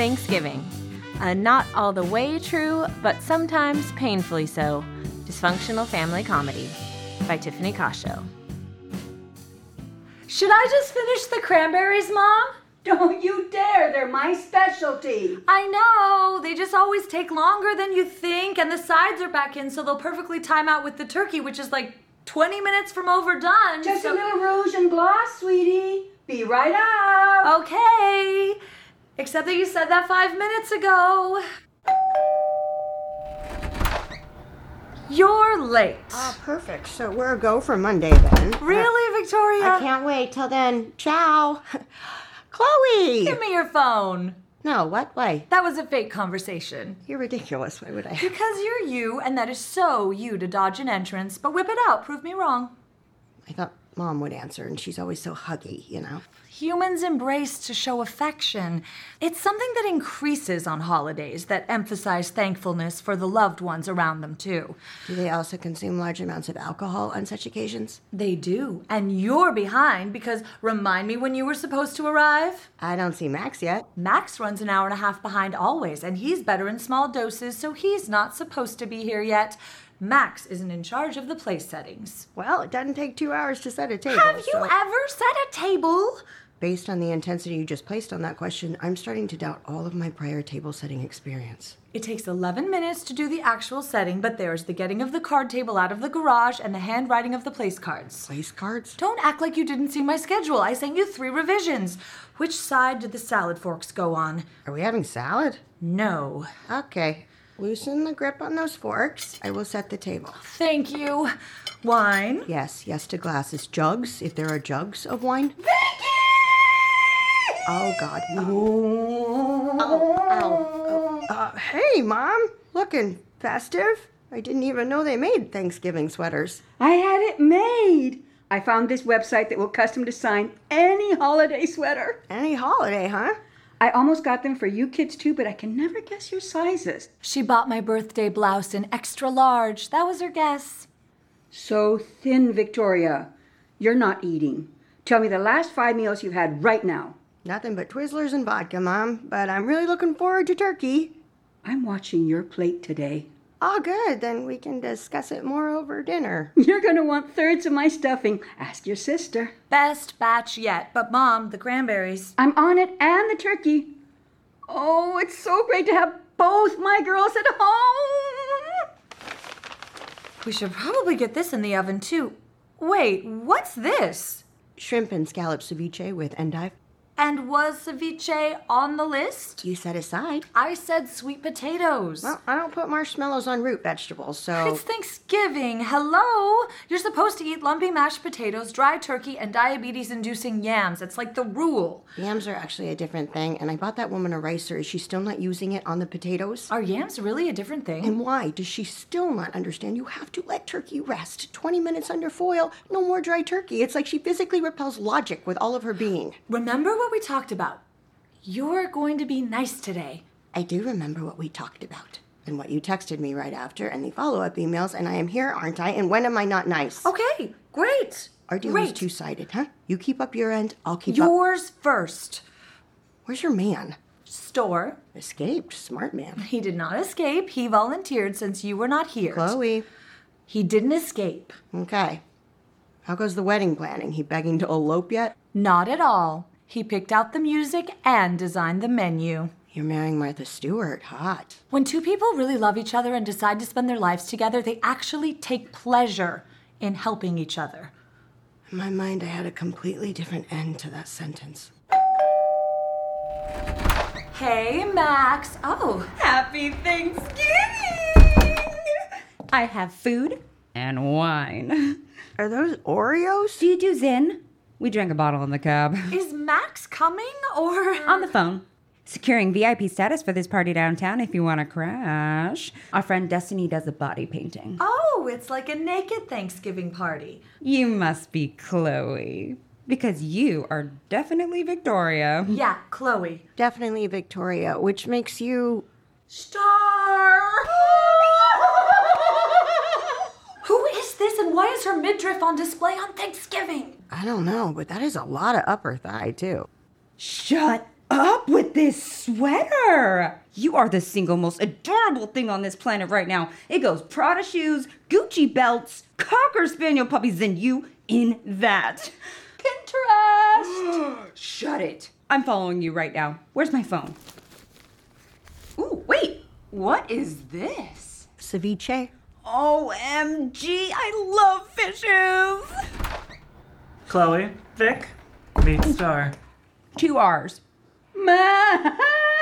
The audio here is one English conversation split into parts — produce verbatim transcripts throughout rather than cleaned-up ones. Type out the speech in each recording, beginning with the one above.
Thanksgiving. A not all the way true, but sometimes painfully so, dysfunctional family comedy by Tiffany Cosho. Should I just finish the cranberries, Mom? Don't you dare, they're my specialty. I know, they just always take longer than you think, and the sides are back in, so they'll perfectly time out with the turkey, which is like twenty minutes from overdone. Just so... a little rouge and gloss, sweetie. Be right out. Okay, except that you said that five minutes ago. You're late. Oh, perfect. So we're a go for Monday then. Really, uh, Victoria? I can't wait till then. Ciao. Chloe! Give me your phone. No, what? Why? That was a fake conversation. You're ridiculous. Why would I? Because you're you, and that is so you to dodge an entrance. But whip it out. Prove me wrong. I thought Mom would answer, and she's always so huggy, you know? Humans embrace to show affection. It's something that increases on holidays that emphasize thankfulness for the loved ones around them, too. Do they also consume large amounts of alcohol on such occasions? They do. And you're behind because remind me when you were supposed to arrive? I don't see Max yet. Max runs an hour and a half behind always, and he's better in small doses, so he's not supposed to be here yet. Max isn't in charge of the place settings. Well, it doesn't take two hours to set a table. Have you so... ever set a table? Based on the intensity you just placed on that question, I'm starting to doubt all of my prior table setting experience. It takes eleven minutes to do the actual setting, but there's the getting of the card table out of the garage and the handwriting of the place cards. Place cards? Don't act like you didn't see my schedule. I sent you three revisions. Which side did the salad forks go on? Are we having salad? No. Okay. Loosen the grip on those forks. I will set the table. Thank you. Wine? Yes, yes to glasses. Jugs, if there are jugs of wine. Vicky! Oh, God. Oh, ow, ow. Uh, hey, Mom. Looking festive. I didn't even know they made Thanksgiving sweaters. I had it made. I found this website that will custom design any holiday sweater. Any holiday, huh? I almost got them for you kids too, but I can never guess your sizes. She bought my birthday blouse in extra large. That was her guess. So thin, Victoria. You're not eating. Tell me the last five meals you've had right now. Nothing but Twizzlers and vodka, Mom. But I'm really looking forward to turkey. I'm watching your plate today. Oh, good. Then we can discuss it more over dinner. You're going to want thirds of my stuffing. Ask your sister. Best batch yet. But, Mom, the cranberries. I'm on it, and the turkey. Oh, it's so great to have both my girls at home. We should probably get this in the oven, too. Wait, what's this? Shrimp and scallop ceviche with endive. And was ceviche on the list? You set aside. I said sweet potatoes. Well, I don't put marshmallows on root vegetables, so... It's Thanksgiving. Hello? You're supposed to eat lumpy mashed potatoes, dry turkey, and diabetes-inducing yams. It's like the rule. Yams are actually a different thing, and I bought that woman a ricer. Is she still not using it on the potatoes? Are yams really a different thing? And why does she still not understand you have to let turkey rest? twenty minutes under foil, no more dry turkey. It's like she physically repels logic with all of her being. Remember what we talked about? You're going to be nice today. I do remember what we talked about. And what you texted me right after, and the follow-up emails, and I am here, aren't I? And when am I not nice? Okay, great. Our deal great. is two-sided, huh? You keep up your end, I'll keep Yours up... first. Where's your man? Store. Escaped. Smart man. He did not escape. He volunteered since you were not here. Chloe. He didn't escape. Okay. How goes the wedding planning? He begging to elope yet? Not at all. He picked out the music and designed the menu. You're marrying Martha Stewart. Hot. When two people really love each other and decide to spend their lives together, they actually take pleasure in helping each other. In my mind, I had a completely different end to that sentence. Hey, Max. Oh, happy Thanksgiving! I have food and wine. Are those Oreos? Do you do Zin? We drank a bottle in the cab. Is Max coming or... On the phone. Securing V I P status for this party downtown if you want to crash. Our friend Destiny does a body painting. Oh, it's like a naked Thanksgiving party. You must be Chloe. Because you are definitely Victoria. Yeah, Chloe. Definitely Victoria, which makes you... Star! Who is this and why is her midriff on display on Thanksgiving? I don't know, but that is a lot of upper thigh, too. Shut up with this sweater? You are the single most adorable thing on this planet right now. It goes Prada shoes, Gucci belts, Cocker Spaniel puppies, and you in that. Pinterest! Shut it. I'm following you right now. Where's my phone? Ooh, wait. What is this? Ceviche? O M G, I love fishes. Chloe, Vic, meet Star. Two R's. Max,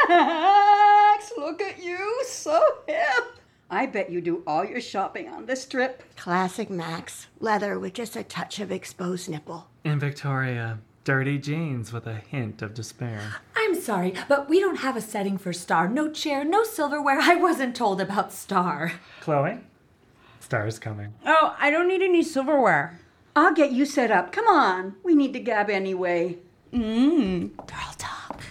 look at you, so hip. I bet you do all your shopping on this trip. Classic Max. Leather with just a touch of exposed nipple. In Victoria, dirty jeans with a hint of despair. I'm sorry, but we don't have a setting for Star. No chair, no silverware. I wasn't told about Star. Chloe, Star's coming. Oh, I don't need any silverware. I'll get you set up. Come on. We need to gab anyway. Mmm. Girl talk.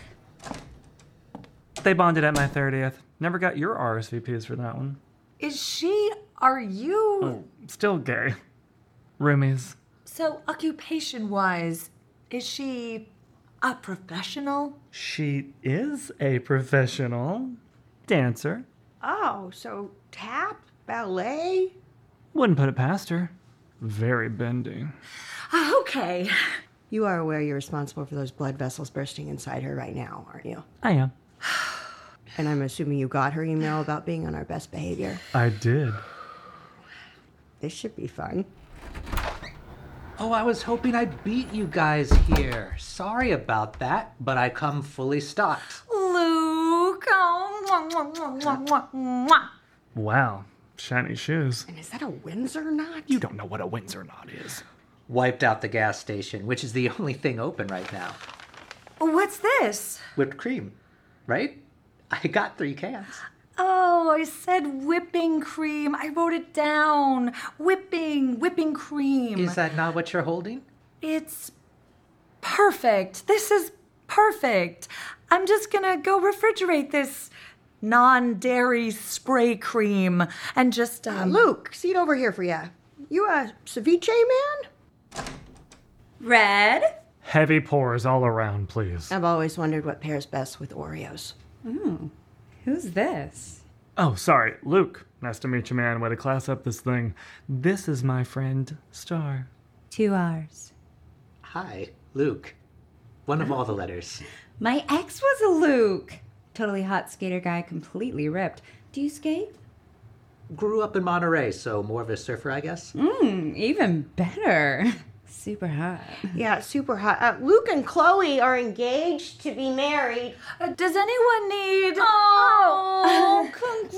They bonded at my thirtieth. Never got your R S V Ps for that one. Is she, are you? Oh, still gay. Roomies. So, occupation-wise, is she a professional? She is a professional dancer. Oh, so tap? Ballet? Wouldn't put it past her. Very bendy. Okay. You are aware you're responsible for those blood vessels bursting inside her right now, aren't you? I am. And I'm assuming you got her email about being on our best behavior. I did. This should be fun. Oh, I was hoping I'd beat you guys here. Sorry about that, but I come fully stocked. Luke. Oh, mwah, mwah, mwah, mwah, mwah, mwah. Wow. Shiny shoes. And is that a Windsor knot? You don't know what a Windsor knot is. Wiped out the gas station, which is the only thing open right now. What's this? Whipped cream, right? I got three cans. Oh, I said whipping cream. I wrote it down. Whipping, whipping cream. Is that not what you're holding? It's perfect. This is perfect. I'm just gonna go refrigerate this non-dairy spray cream and just, Uh, um... Luke, seat over here for ya. You a ceviche man? Red? Heavy pours all around, please. I've always wondered what pairs best with Oreos. Who's this? Oh, sorry. Luke. Nice to meet you, man. Way to class up this thing. This is my friend, Star. Two R's. Hi, Luke. One of all the letters. My ex was a Luke. Totally hot skater guy, completely ripped. Do you skate? Grew up in Monterey, so more of a surfer, I guess. Mmm, even better. Super hot. Yeah, super hot. Uh, Luke and Chloe are engaged to be married. Uh, does anyone need... Oh,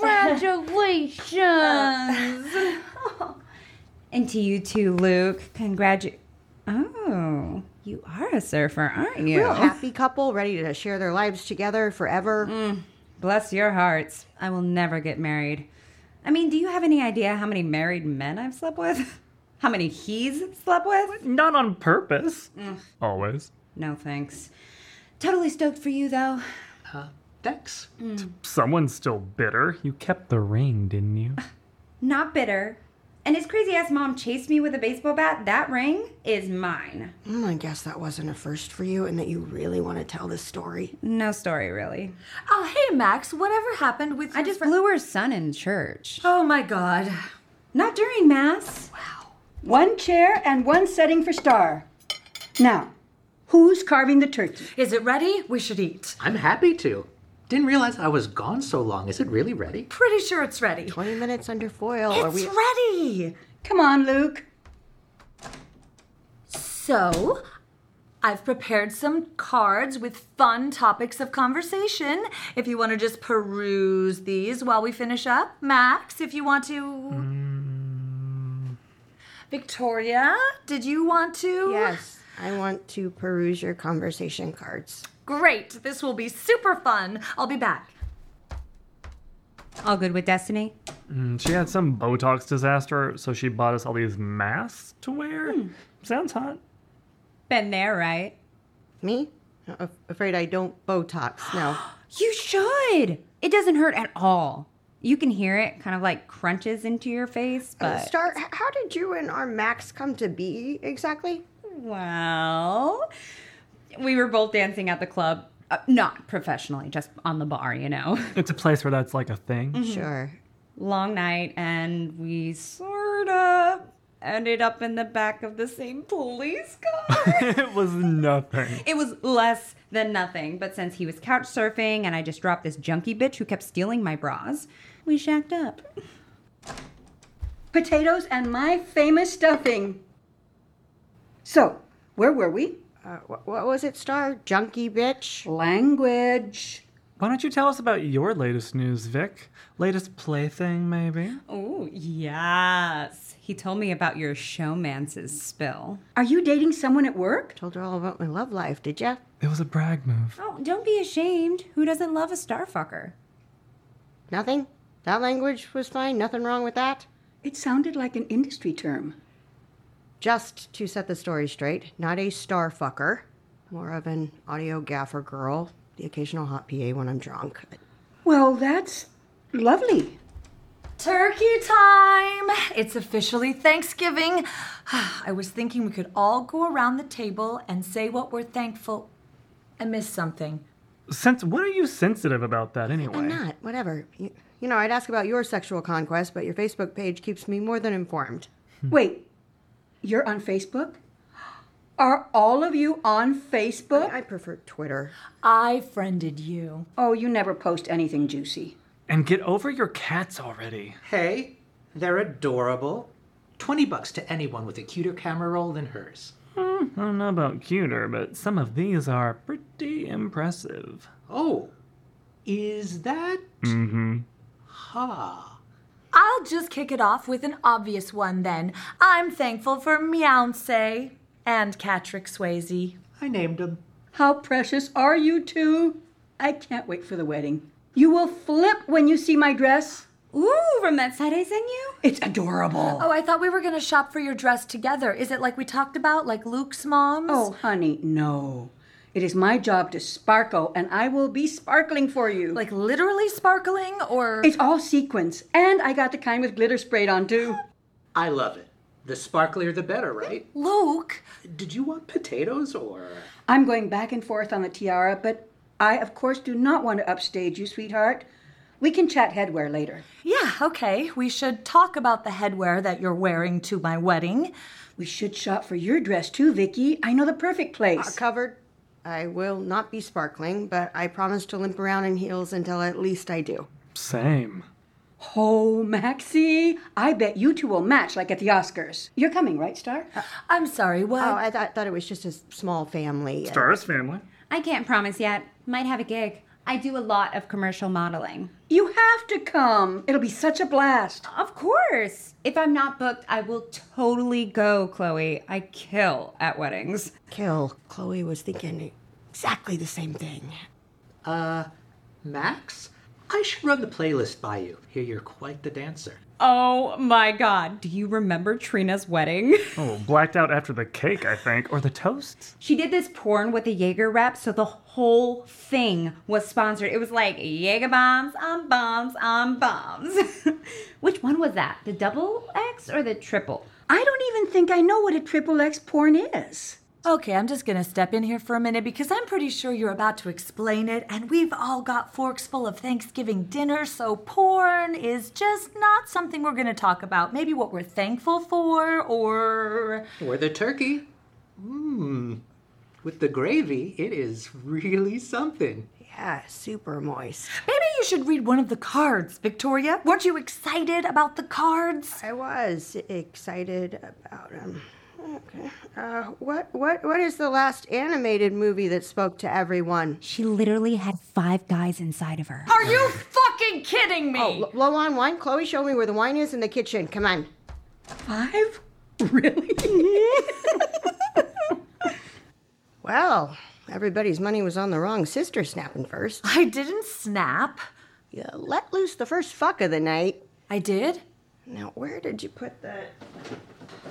congratulations. And to you too, Luke. Congratu... Oh, you are a surfer, aren't you? Real happy couple, ready to share their lives together forever. Bless your hearts. I will never get married. I mean, do you have any idea how many married men I've slept with? How many he's slept with? Not on purpose. Always. No thanks. Totally stoked for you, though. Uh, thanks. Someone's still bitter. You kept the ring, didn't you? Not bitter. And his crazy-ass mom chased me with a baseball bat. That ring is mine. Mm, I guess that wasn't a first for you and that you really want to tell this story. No story, really. Oh, hey, Max, whatever happened with I your just fri- blew her son in church. Oh, my God. Not during Mass. One chair and one setting for Star. Now, who's carving the turkey? Is it ready? We should eat. I'm happy to. Didn't realize I was gone so long. Is it really ready? Pretty sure it's ready. twenty minutes under foil. Are It's we... ready. Come on, Luke. So, I've prepared some cards with fun topics of conversation. If you want to just peruse these while we finish up. Max, if you want to... Mm. Victoria, did you want to? Yes, I want to peruse your conversation cards. Great. This will be super fun. I'll be back. All good with Destiny? Mm, she had some Botox disaster, so she bought us all these masks to wear. Sounds hot. Been there, right? Me? Uh, afraid I don't Botox, no. You should. It doesn't hurt at all. You can hear it kind of like crunches into your face, Uh, but... Star, h- how did you and our Max come to be exactly? Well, we were both dancing at the club. Uh, not professionally, just on the bar, you know. It's a place where that's like a thing. Sure. Long night, and we sort of ended up in the back of the same police car. It was nothing. It was less than nothing, but since he was couch surfing and I just dropped this junkie bitch who kept stealing my bras, we shacked up. Potatoes and my famous stuffing. So, where were we? Uh, wh- what was it, Star? Junkie bitch? Language. Why don't you tell us about your latest news, Vic? Latest plaything, maybe? Oh, yes. He told me about your showmance's spill. Are you dating someone at work? Told her all about my love life, did ya? It was a brag move. Oh, don't be ashamed. Who doesn't love a starfucker? Nothing? That language was fine? Nothing wrong with that? It sounded like an industry term. Just to set the story straight, not a star fucker. More of an audio gaffer girl. The occasional hot P A when I'm drunk. Well, that's lovely. Turkey time! It's officially Thanksgiving. I was thinking we could all go around the table and say what we're thankful. I missed something. Since when are you sensitive about that anyway? I'm not. Whatever. You, you know, I'd ask about your sexual conquest, but your Facebook page keeps me more than informed. Wait, you're on Facebook? Are all of you on Facebook? I, I prefer Twitter. I friended you. Oh, you never post anything juicy. And get over your cats already. Hey, they're adorable. twenty bucks to anyone with a cuter camera roll than hers. Hmm, I don't know about cuter, but some of these are pretty impressive. Oh, is that? Mm-hmm. Ha. I'll just kick it off with an obvious one then. I'm thankful for Meownsay and Catrick Swayze. I named him. How precious are you two? I can't wait for the wedding. You will flip when you see my dress. Ooh, from that site I sent you? It's adorable. Oh, I thought we were going to shop for your dress together. Is it like we talked about, like Luke's mom's? Oh, honey, no. It is my job to sparkle, and I will be sparkling for you. Like literally sparkling, or? It's all sequins, and I got the kind with glitter sprayed on, too. I love it. The sparklier the better, right? Luke! Did you want potatoes or? I'm going back and forth on the tiara, but I, of course, do not want to upstage you, sweetheart. We can chat headwear later. Yeah, okay. We should talk about the headwear that you're wearing to my wedding. We should shop for your dress, too, Vicky. I know the perfect place. Uh, covered. I will not be sparkling, but I promise to limp around in heels until at least I do. Same. Oh, Maxie, I bet you two will match like at the Oscars. You're coming, right, Star? I'm sorry, what? Oh, I th- thought it was just a small family. Star's family. I can't promise yet. Might have a gig. I do a lot of commercial modeling. You have to come. It'll be such a blast. Of course. If I'm not booked, I will totally go, Chloe. I kill at weddings. Kill. Chloe was thinking exactly the same thing. Uh, Max? I should run the playlist by you. Hear you're quite the dancer. Oh my god. Do you remember Trina's wedding? Oh, blacked out after the cake, I think. Or the toasts. She did this porn with a Jaeger rep, so the whole thing was sponsored. It was like Jaeger bombs on bombs on bombs. Which one was that? The double X or the triple? I don't even think I know what a triple X porn is. Okay, I'm just gonna step in here for a minute because I'm pretty sure you're about to explain it, and we've all got forks full of Thanksgiving dinner, so porn is just not something we're gonna talk about. Maybe what we're thankful for, or... Or the turkey. Mmm. With the gravy, it is really something. Yeah, super moist. Maybe you should read one of the cards, Victoria. Weren't you excited about the cards? I was excited about them. Okay. Uh, what what what is the last animated movie that spoke to everyone? She literally had five guys inside of her. Are you fucking kidding me? Oh, l- low on wine. Chloe, show me where the wine is in the kitchen. Come on. Five? Really? Well, everybody's money was on the wrong sister snapping first. I didn't snap. You let loose the first fuck of the night. I did? Now, where did you put the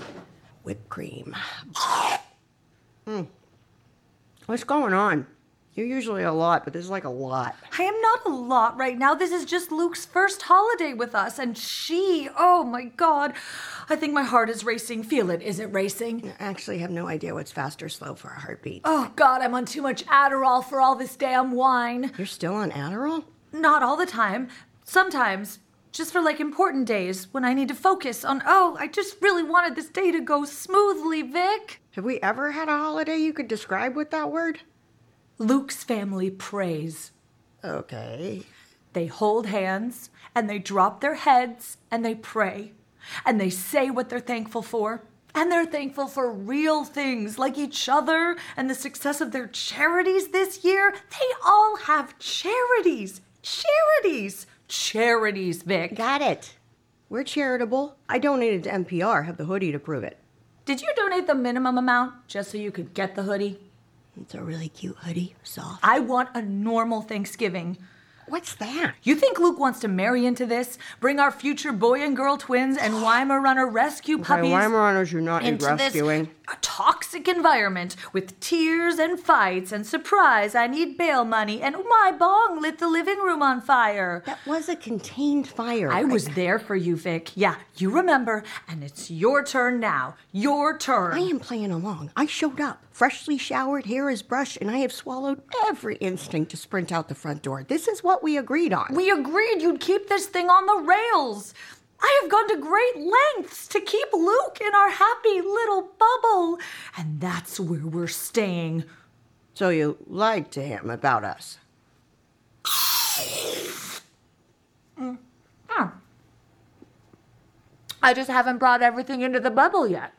whipped cream? Hmm. What's going on? You're usually a lot, but this is like a lot. I am not a lot right now. This is just Luke's first holiday with us, and she, oh my God. I think my heart is racing. Feel it. Is it racing? I actually have no idea what's fast or slow for a heartbeat. Oh God, I'm on too much Adderall for all this damn wine. You're still on Adderall? Not all the time. Sometimes. Just for like important days when I need to focus on, oh, I just really wanted this day to go smoothly, Vic. Have we ever had a holiday you could describe with that word? Luke's family prays. Okay. They hold hands and they drop their heads and they pray. And they say what they're thankful for. And they're thankful for real things like each other and the success of their charities this year. They all have charities. Charities. Charities, Vic. Got it. We're charitable. I donated to N P R. Have the hoodie to prove it. Did you donate the minimum amount just so you could get the hoodie? It's a really cute hoodie. Soft. I want a normal Thanksgiving. What's that? You think Luke wants to marry into this? Bring our future boy and girl twins and Weimaraner rescue puppies Okay, Weimaraners you're not into rescuing. this a toxic environment with tears and fights and surprise, I need bail money, and my bong lit the living room on fire. That was a contained fire. I was there for you, Vic. Yeah, you remember, and it's your turn now. Your turn. I am playing along. I showed up, freshly showered, hair is brushed, and I have swallowed every instinct to sprint out the front door. This is what we agreed on. We agreed you'd keep this thing on the rails. I have gone to great lengths to keep Luke in our happy little bubble. And that's where we're staying. So you lied to him about us. Mm. Mm. I just haven't brought everything into the bubble yet.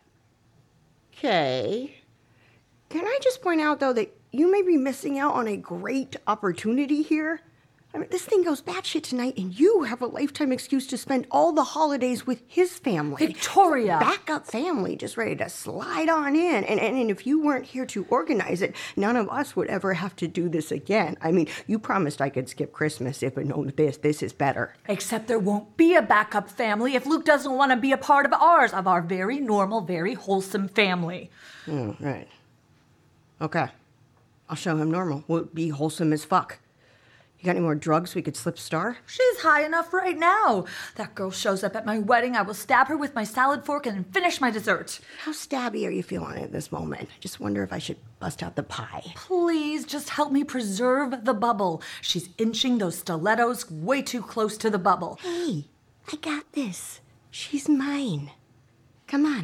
Okay. Can I just point out, though, that you may be missing out on a great opportunity here? I mean, this thing goes batshit tonight, and you have a lifetime excuse to spend all the holidays with his family. Victoria! Backup family, just ready to slide on in. And, and, and if you weren't here to organize it, none of us would ever have to do this again. I mean, you promised I could skip Christmas if I know this. This is better. Except there won't be a backup family if Luke doesn't want to be a part of ours, of our very normal, very wholesome family. Oh, right. Okay. I'll show him normal. We'll be wholesome as fuck. You got any more drugs we could slip Star? She's high enough right now. That girl shows up at my wedding, I will stab her with my salad fork and finish my dessert. How stabby are you feeling at this moment? I just wonder if I should bust out the pie. Please, just help me preserve the bubble. She's inching those stilettos way too close to the bubble. Hey, I got this. She's mine. Come on.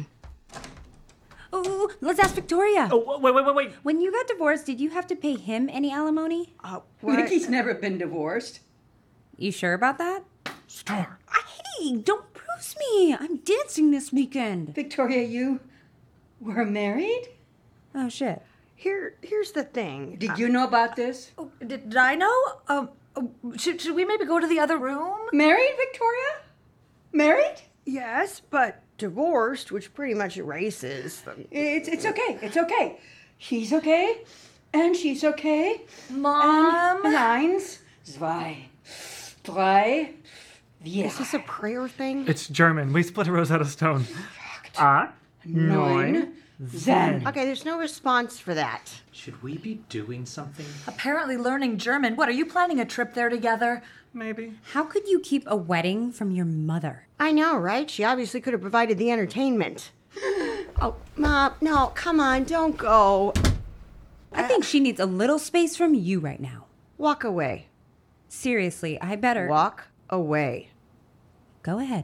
Oh, let's ask Victoria. Oh, wait, wait, wait, wait. When you got divorced, did you have to pay him any alimony? Uh, Vicky's never been divorced. You sure about that? Star. Hey, don't bruise me. I'm dancing this weekend. Victoria, you were married? Oh, shit. Here, here's the thing. Did you know about this? Oh, did, did I know? Um, oh, should, should we maybe go to the other room? Married, Victoria? Married? Yes, but divorced, which pretty much erases the... It's it's okay. It's okay. He's okay, and she's okay. Mom? And eins, zwei, drei, vier. Is this a prayer thing? It's German. We split a Rosetta Stone. Acht, neun, zehn. Okay, there's no response for that. Should we be doing something? Apparently learning German. What, are you planning a trip there together? Maybe. How could you keep a wedding from your mother? I know, right? She obviously could have provided the entertainment. Oh, Mom, no, come on, don't go. I think she needs a little space from you right now. Walk away. Seriously, I better... Walk away. Go ahead.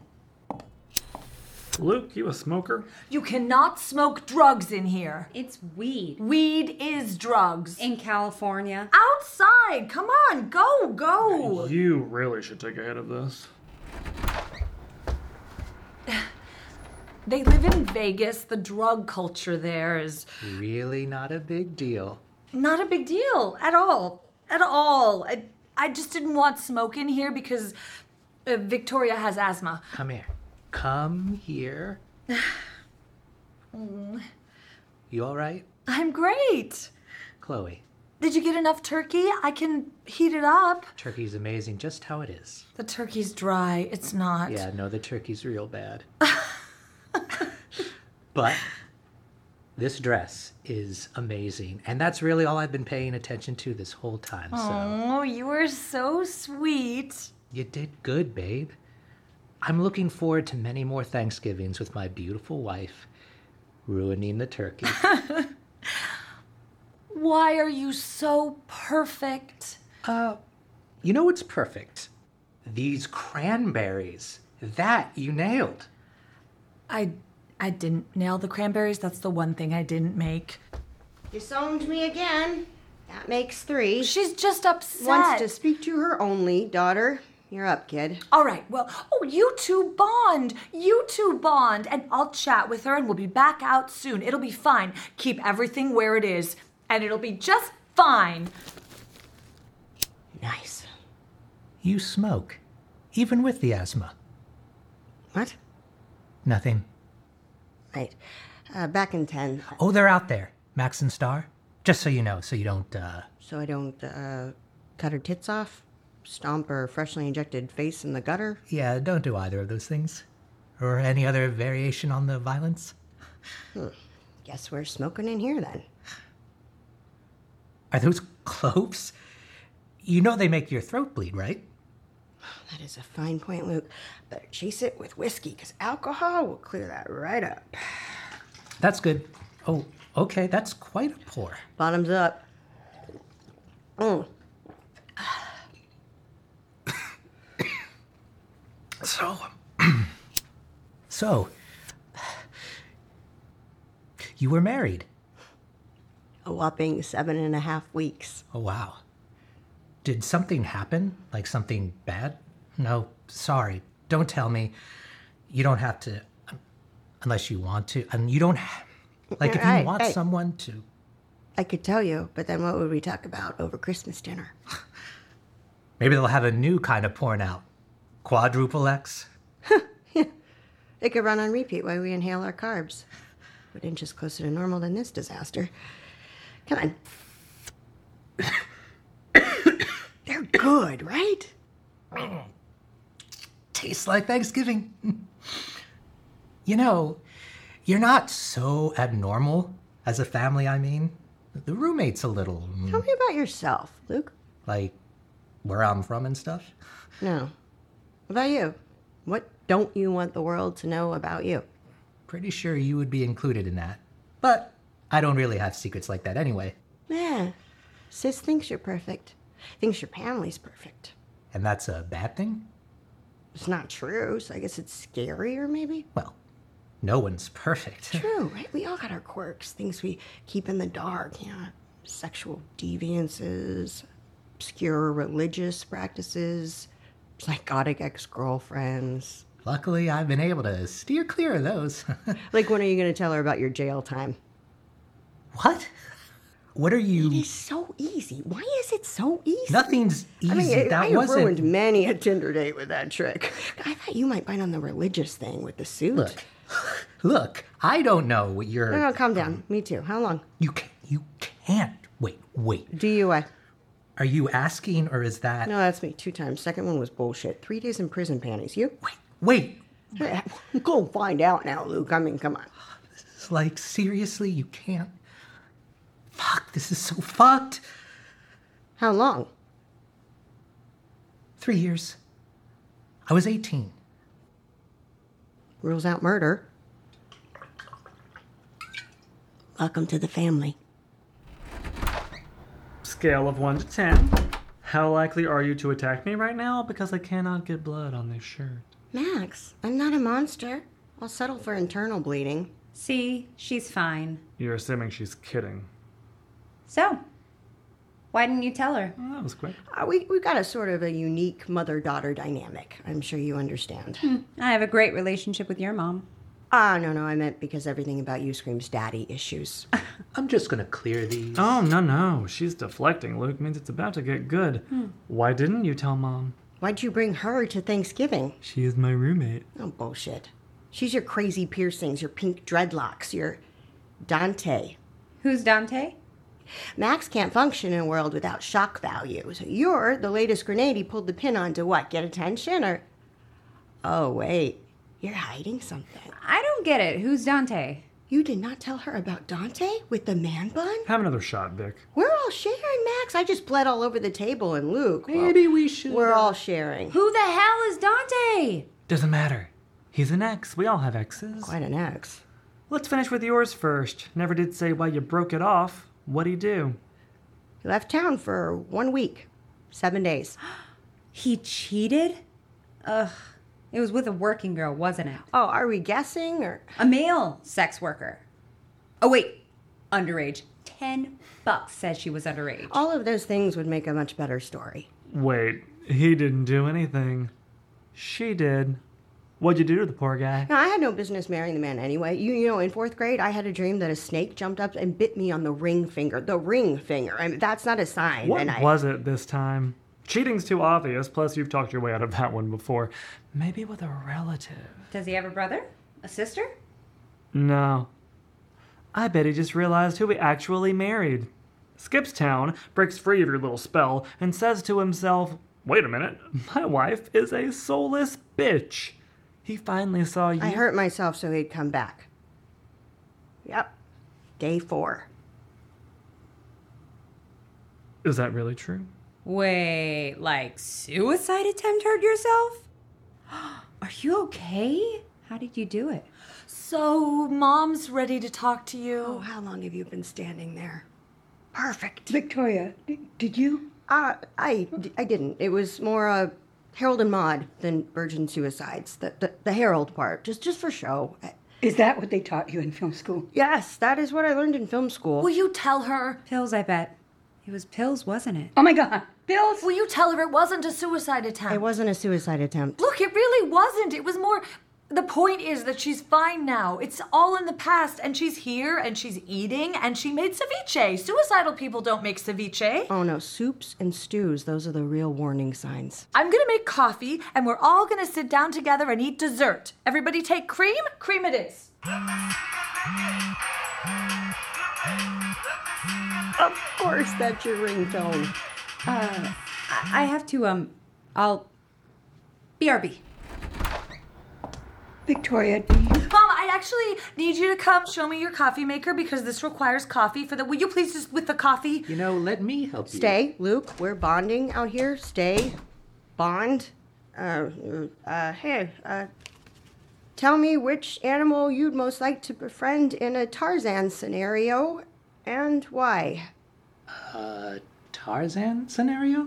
Luke, you a smoker? You cannot smoke drugs in here. It's weed. Weed is drugs. In California. Outside! Come on, go, go! You really should take a hit of this. They live in Vegas. The drug culture there is Really not a big deal. not a big deal at all. At all. I, I just didn't want smoke in here because uh, Victoria has asthma. Come here. Come here. You all right? I'm great. Chloe, Did you get enough turkey? I can heat it up. turkey's amazing just how it is. The turkey's dry. It's not. Yeah, no, the turkey's real bad. But this dress is amazing. And that's really all I've been paying attention to this whole time. So Oh, you are so sweet. you did good, babe. I'm looking forward to many more Thanksgivings with my beautiful wife, ruining the turkey. Why are you so perfect? Uh, you know what's perfect? These cranberries. That you nailed. I I didn't nail the cranberries. That's the one thing I didn't make. Disowned me again. That makes three. She's just upset. Wants to speak to her only daughter. You're up, kid. All right, well, oh, you two bond. You two bond. And I'll chat with her and we'll be back out soon. It'll be fine. Keep everything where it is. And it'll be just fine. Nice. You smoke, even with the asthma. What? Nothing. Right. Uh, back in ten. Oh, they're out there, Max and Star. Just so you know, so you don't, uh... So I don't uh, cut her tits off? Stomp her freshly injected face in the gutter? Yeah, don't do either of those things. Or any other variation on the violence. Hmm. Guess we're smoking in here then. Are those cloves? You know they make your throat bleed, right? That is a fine point, Luke. Better chase it with whiskey, because alcohol will clear that right up. That's good. Oh, okay, that's quite a pour. Bottoms up. Mm. So, so, you were married. A whopping seven and a half weeks. Oh, wow. Did something happen? Like something bad? No, sorry. Don't tell me. You don't have to, unless you want to. And you don't, ha- like if you Hey, want hey. someone to. I could tell you, but then what would we talk about over Christmas dinner? Maybe they'll have a new kind of porn out. Quadruple X? It could run on repeat while we inhale our carbs. But inches closer to normal than this disaster. Come on. They're good, right? Tastes like Thanksgiving. You know, you're not so abnormal as a family, I mean. The roommate's a little, mm, Tell me about yourself, Luke. like, where I'm from and stuff. No. What about you? What don't you want the world to know about you? Pretty sure you would be included in that. But I don't really have secrets like that anyway. Yeah. Sis thinks you're perfect. Thinks your family's perfect. And that's a bad thing? It's not true, so I guess it's scarier, maybe? Well, no one's perfect. True, right? We all got our quirks, things we keep in the dark, you know, sexual deviances, obscure religious practices, psychotic ex-girlfriends. Luckily, I've been able to steer clear of those. Like, when are you going to tell her about your jail time? What? What are you... It is so easy. Why is it so easy? Nothing's easy. I mean, that I have wasn't... ruined many a Tinder date with that trick. I thought you might bite on the religious thing with the suit. Look, look, I don't know what you're... No, no, calm down. Me too. How long? You, ca- you can't. Wait, wait. D U I. Are you asking, or is that... No, that's me. Two times. Second one was bullshit. Three days in prison panties. You? Wait, wait. Go find out now, Luke. I mean, come on. It's like, seriously, you can't... Fuck, this is so fucked. How long? Three years. I was eighteen. Rules out murder. Welcome to the family. Scale of one to ten. How likely are you to attack me right now? Because I cannot get blood on this shirt. Max, I'm not a monster. I'll settle for internal bleeding. See, she's fine. You're assuming she's kidding. So, why didn't you tell her? Well, that was quick. Uh, we, we've got a sort of a unique mother-daughter dynamic. I'm sure you understand. I have a great relationship with your mom. Ah, no, no, I meant because everything about you screams daddy issues. I'm just gonna clear these. Oh, no, no. She's deflecting. Luke means it's about to get good. Why didn't you tell Mom? Why'd you bring her to Thanksgiving? She is my roommate. Oh, bullshit. She's your crazy piercings, your pink dreadlocks, your Dante. Who's Dante? Max can't function in a world without shock value. So you're the latest grenade he pulled the pin on to what, get attention or... Oh, wait. You're hiding something. I don't get it. Who's Dante? You did not tell her about Dante with the man bun? Have another shot, Vic. We're all sharing, Max. I just bled all over the table, and Luke. well, Maybe we should. We're all sharing. Who the hell is Dante? Doesn't matter. He's an ex. We all have exes. Quite an ex. Let's finish with yours first. Never did say why you broke it off. What'd he do? He left town for one week, seven days. He cheated? Ugh. It was with a working girl, wasn't it? Oh, are we guessing or? A male sex worker. Oh, wait. Underage. Ten bucks says she was underage. All of those things would make a much better story. Wait, he didn't do anything. She did. What'd you do to the poor guy? Now, I had no business marrying the man anyway. You, you know, in fourth grade, I had a dream that a snake jumped up and bit me on the ring finger. The ring finger. I mean, that's not a sign. What and I... was it this time? Cheating's too obvious, plus you've talked your way out of that one before. Maybe with a relative. Does he have a brother? A sister? No. I bet he just realized who he actually married. Skips town, breaks free of your little spell, and says to himself, wait a minute, my wife is a soulless bitch. He finally saw you. I hurt myself so he'd come back. Yep. Day four. Is that really true? Wait, like suicide attempt hurt yourself? Are you okay? How did you do it? So, Mom's ready to talk to you. Oh, how long have you been standing there? Perfect. Victoria, d- did you? Uh, I, I didn't. It was more uh, Harold and Maude than virgin suicides. The, the, the Harold part, just, just for show. Is that what they taught you in film school? Yes, that is what I learned in film school. Will you tell her? Pills, I bet. It was pills, wasn't it? Oh my God, pills? Will you tell her it wasn't a suicide attempt? It wasn't a suicide attempt. Look, it really wasn't. It was more... The point is that she's fine now. It's all in the past, and she's here, and she's eating, and she made ceviche. Suicidal people don't make ceviche. Oh no, soups and stews, those are the real warning signs. I'm gonna make coffee, and we're all gonna sit down together and eat dessert. Everybody take cream? Cream it is. Of course, that's your ringtone. Uh, I I have to, um, I'll... B R B. Victoria, do you? Mom, I actually need you to come show me your coffee maker because this requires coffee for the... Will you please just with the coffee? You know, let me help you. Stay, Luke. We're bonding out here. Stay. Bond. Uh, uh, hey, uh, tell me which animal you'd most like to befriend in a Tarzan scenario and why. Uh, Tarzan scenario?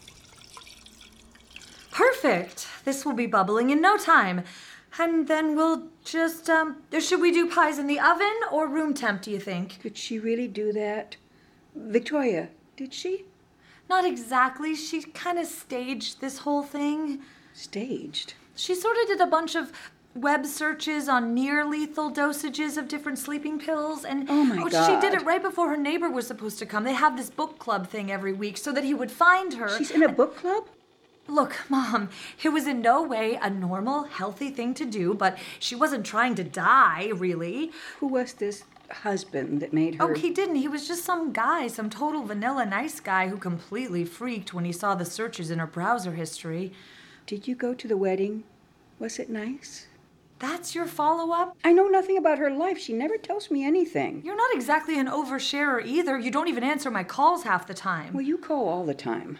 Perfect. This will be bubbling in no time. And then we'll just, um, should we do pies in the oven or room temp, do you think? Did she really do that? Victoria, did she? Not exactly. She kind of staged this whole thing. Staged? She sort of did a bunch of web searches on near lethal dosages of different sleeping pills. And Oh, my she God. did it right before her neighbor was supposed to come. They have this book club thing every week so that he would find her. She's in a book club? Look, Mom, it was in no way a normal, healthy thing to do, but she wasn't trying to die, really. Who was this husband that made her? Oh, he didn't. He was just some guy, some total vanilla nice guy who completely freaked when he saw the searches in her browser history. Did you go to the wedding? Was it nice? That's your follow-up? I know nothing about her life. She never tells me anything. You're not exactly an oversharer either. You don't even answer my calls half the time. Well, you call all the time.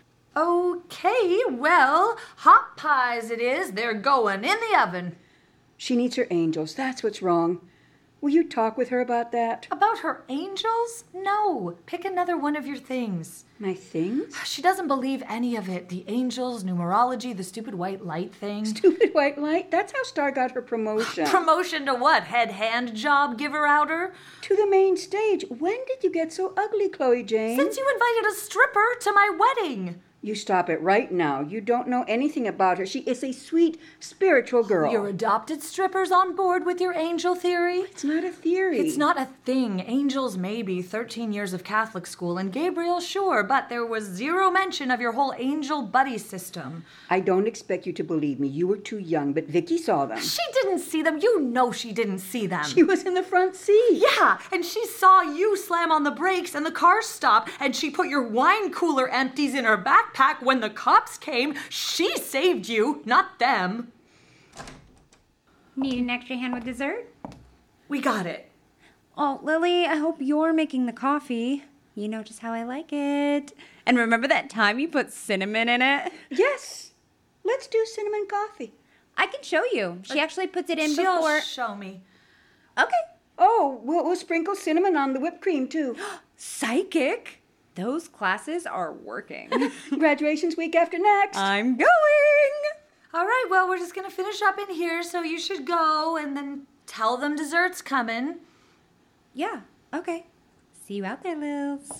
Okay, well, hot pies it is. They're going in the oven. She needs her angels. That's what's wrong. Will you talk with her about that? About her angels? No. Pick another one of your things. My things? She doesn't believe any of it. The angels, numerology, the stupid white light thing. Stupid white light? That's how Star got her promotion. Promotion to what? Head hand job giver outer? To the main stage. When did you get so ugly, Chloe Jane? Since you invited a stripper to my wedding. You stop it right now. You don't know anything about her. She is a sweet, spiritual girl. Your adopted strippers on board with your angel theory? It's not a theory. It's not a thing. Angels maybe, thirteen years of Catholic school, and Gabriel sure, but there was zero mention of your whole angel buddy system. I don't expect you to believe me. You were too young, but Vicky saw them. She didn't see them. You know she didn't see them. She was in the front seat. Yeah, and she saw you slam on the brakes and the car stopped, and she put your wine cooler empties in her backpack when the cops came. She saved you, not them. Need an extra hand with dessert? We got it. Oh, Lily, I hope you're making the coffee. You know just how I like it. And remember that time you put cinnamon in it? Yes, let's do cinnamon coffee. I can show you. She actually puts it in She'll before. show me. Okay. Oh, we'll, we'll sprinkle cinnamon on the whipped cream, too. Psychic? Those classes are working. Graduation's week after next. I'm going. All right, well, we're just going to finish up in here, so you should go and then tell them dessert's coming. Yeah, okay. See you out there, Lils.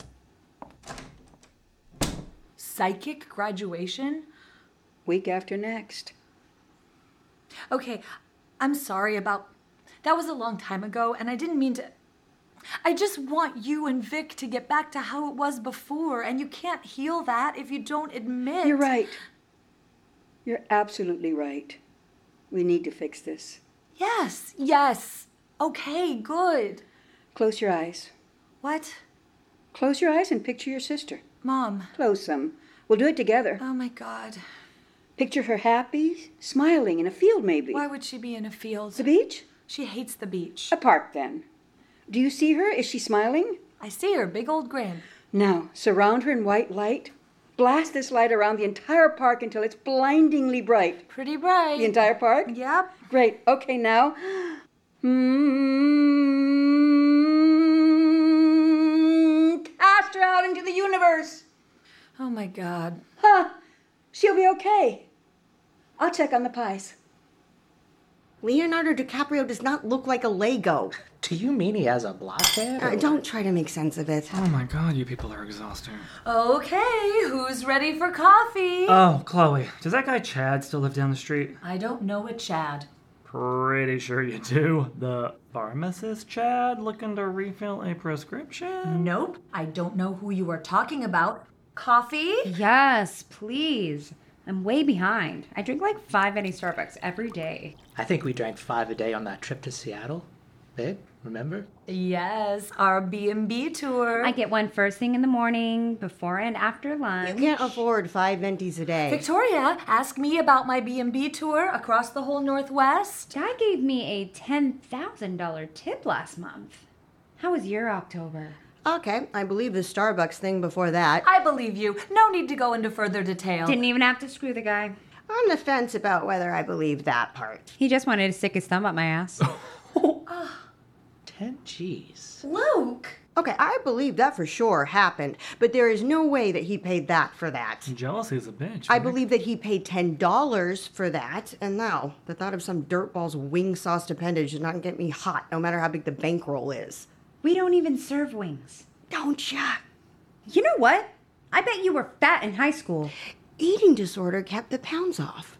Psychic graduation? Week after next. Okay, I'm sorry about... That was a long time ago, and I didn't mean to... I just want you and Vic to get back to how it was before, and you can't heal that if you don't admit... You're right. You're absolutely right. We need to fix this. Yes, yes. Okay, good. Close your eyes. What? Close your eyes and picture your sister. Mom. Close them. We'll do it together. Oh, my God. Picture her happy, smiling in a field maybe. Why would she be in a field? The beach? She hates the beach. A park then. Do you see her? Is she smiling? I see her, big old grin. Now, surround her in white light. Blast this light around the entire park until it's blindingly bright. Pretty bright. The entire park? Yep. Great. Okay, now. Cast her out into the universe. Oh, my God. Huh. She'll be okay. I'll check on the pies. Leonardo DiCaprio does not look like a Lego. Do you mean he has a blockhead? Uh, don't try to make sense of it. Oh my god, you people are exhausting. Okay, who's ready for coffee? Oh, Chloe, does that guy Chad still live down the street? I don't know a Chad. Pretty sure you do. The pharmacist Chad looking to refill a prescription? Nope, I don't know who you are talking about. Coffee? Yes, please. I'm way behind. I drink like five any Starbucks every day. I think we drank five a day on that trip to Seattle. Babe, remember? Yes, our B and B tour. I get one first thing in the morning, before and after lunch. You can't afford five ventis a day. Victoria, ask me about my B and B tour across the whole Northwest. Dad gave me a ten thousand dollars tip last month. How was your October? Okay, I believe the Starbucks thing before that. I believe you. No need to go into further detail. Didn't even have to screw the guy. On the fence about whether I believe that part. He just wanted to stick his thumb up my ass. Ten G's. Luke! Okay, I believe that for sure happened, but there is no way that he paid that for that. Jealousy's a bitch. I right? believe that he paid ten dollars for that, and now the thought of some dirtball's wing sauce appendage does not get me hot, no matter how big the bankroll is. We don't even serve wings. Don't ya? You know what? I bet you were fat in high school. Eating disorder kept the pounds off.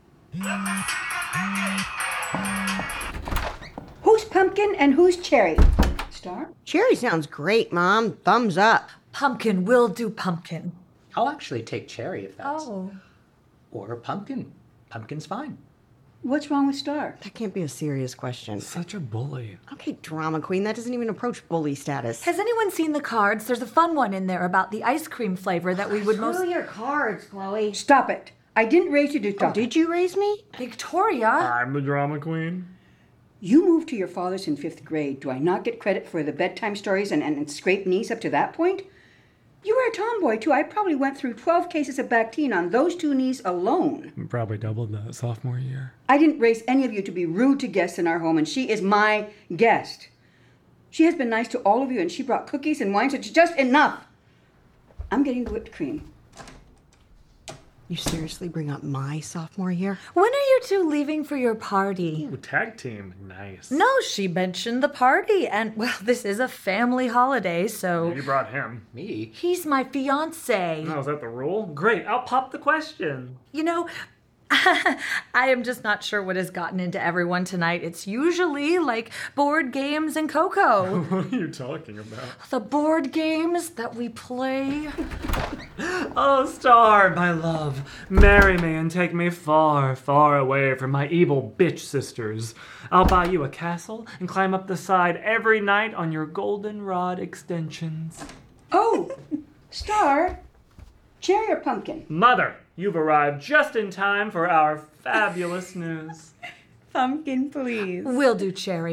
Who's pumpkin and who's cherry? Star? Cherry sounds great, Mom. Thumbs up. Pumpkin will do pumpkin. I'll actually take cherry if that's... Oh. Or pumpkin. Pumpkin's fine. What's wrong with Star? That can't be a serious question. Such a bully. Okay, drama queen, that doesn't even approach bully status. Has anyone seen the cards? There's a fun one in there about the ice cream flavor that we would most... Screw your cards, Chloe. Stop it. I didn't raise you to Oh, stop. did you raise me? Victoria? I'm the drama queen. You moved to your father's in fifth grade. Do I not get credit for the bedtime stories and, and, and scraped knees up to that point? You were a tomboy, too. I probably went through twelve cases of Bactine on those two knees alone. Probably doubled that sophomore year. I didn't raise any of you to be rude to guests in our home, and she is my guest. She has been nice to all of you, and she brought cookies and wine, so it's just enough. I'm getting the whipped cream. You seriously bring up my sophomore year? When are you two leaving for your party? Ooh, tag team. Nice. No, she mentioned the party, and, well, this is a family holiday, so... You brought him. Me? He's my fiancé. Oh, is that the rule? Great, I'll pop the question. You know, I am just not sure what has gotten into everyone tonight. It's usually like board games and cocoa. What are you talking about? The board games that we play. Oh, Star, my love, marry me and take me far, far away from my evil bitch sisters. I'll buy you a castle and climb up the side every night on your goldenrod extensions. Oh, Star, cherry or pumpkin? Mother, you've arrived just in time for our fabulous news. Pumpkin, please. We'll do cherry.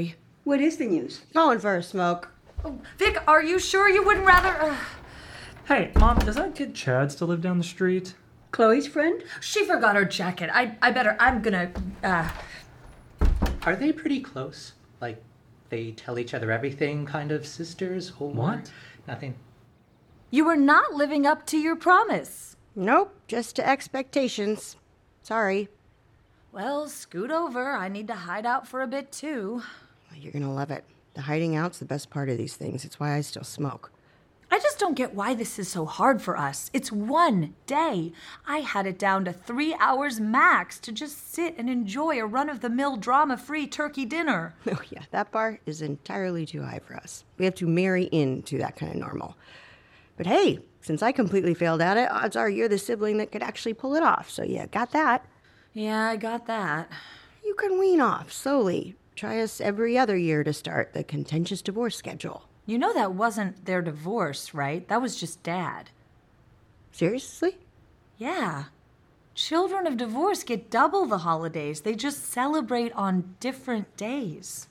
What is the news? Going for a smoke. Oh, Vic, are you sure you wouldn't rather... Uh... Hey, Mom, does that kid Chad still live down the street? Chloe's friend? She forgot her jacket. I I better... I'm gonna... Uh... Are they pretty close? Like, they tell each other everything, kind of sisters? Or What? Nothing. You were not living up to your promise. Nope, just to expectations. Sorry. Well, scoot over. I need to hide out for a bit, too. You're gonna love it. The hiding out's the best part of these things. It's why I still smoke. I just don't get why this is so hard for us. It's one day. I had it down to three hours max to just sit and enjoy a run-of-the-mill drama-free turkey dinner. Oh, yeah, that bar is entirely too high for us. We have to marry into that kind of normal. But hey, since I completely failed at it, odds are you're the sibling that could actually pull it off. So yeah, got that. Yeah, I got that. You can wean off slowly. Try us every other year to start the contentious divorce schedule. You know that wasn't their divorce, right? That was just Dad. Seriously? Yeah. Children of divorce get double the holidays. They just celebrate on different days.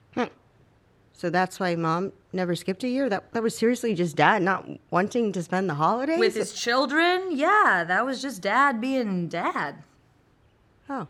So that's why Mom never skipped a year? That that was seriously just Dad not wanting to spend the holidays? With his children? Yeah, that was just Dad being Dad. Oh.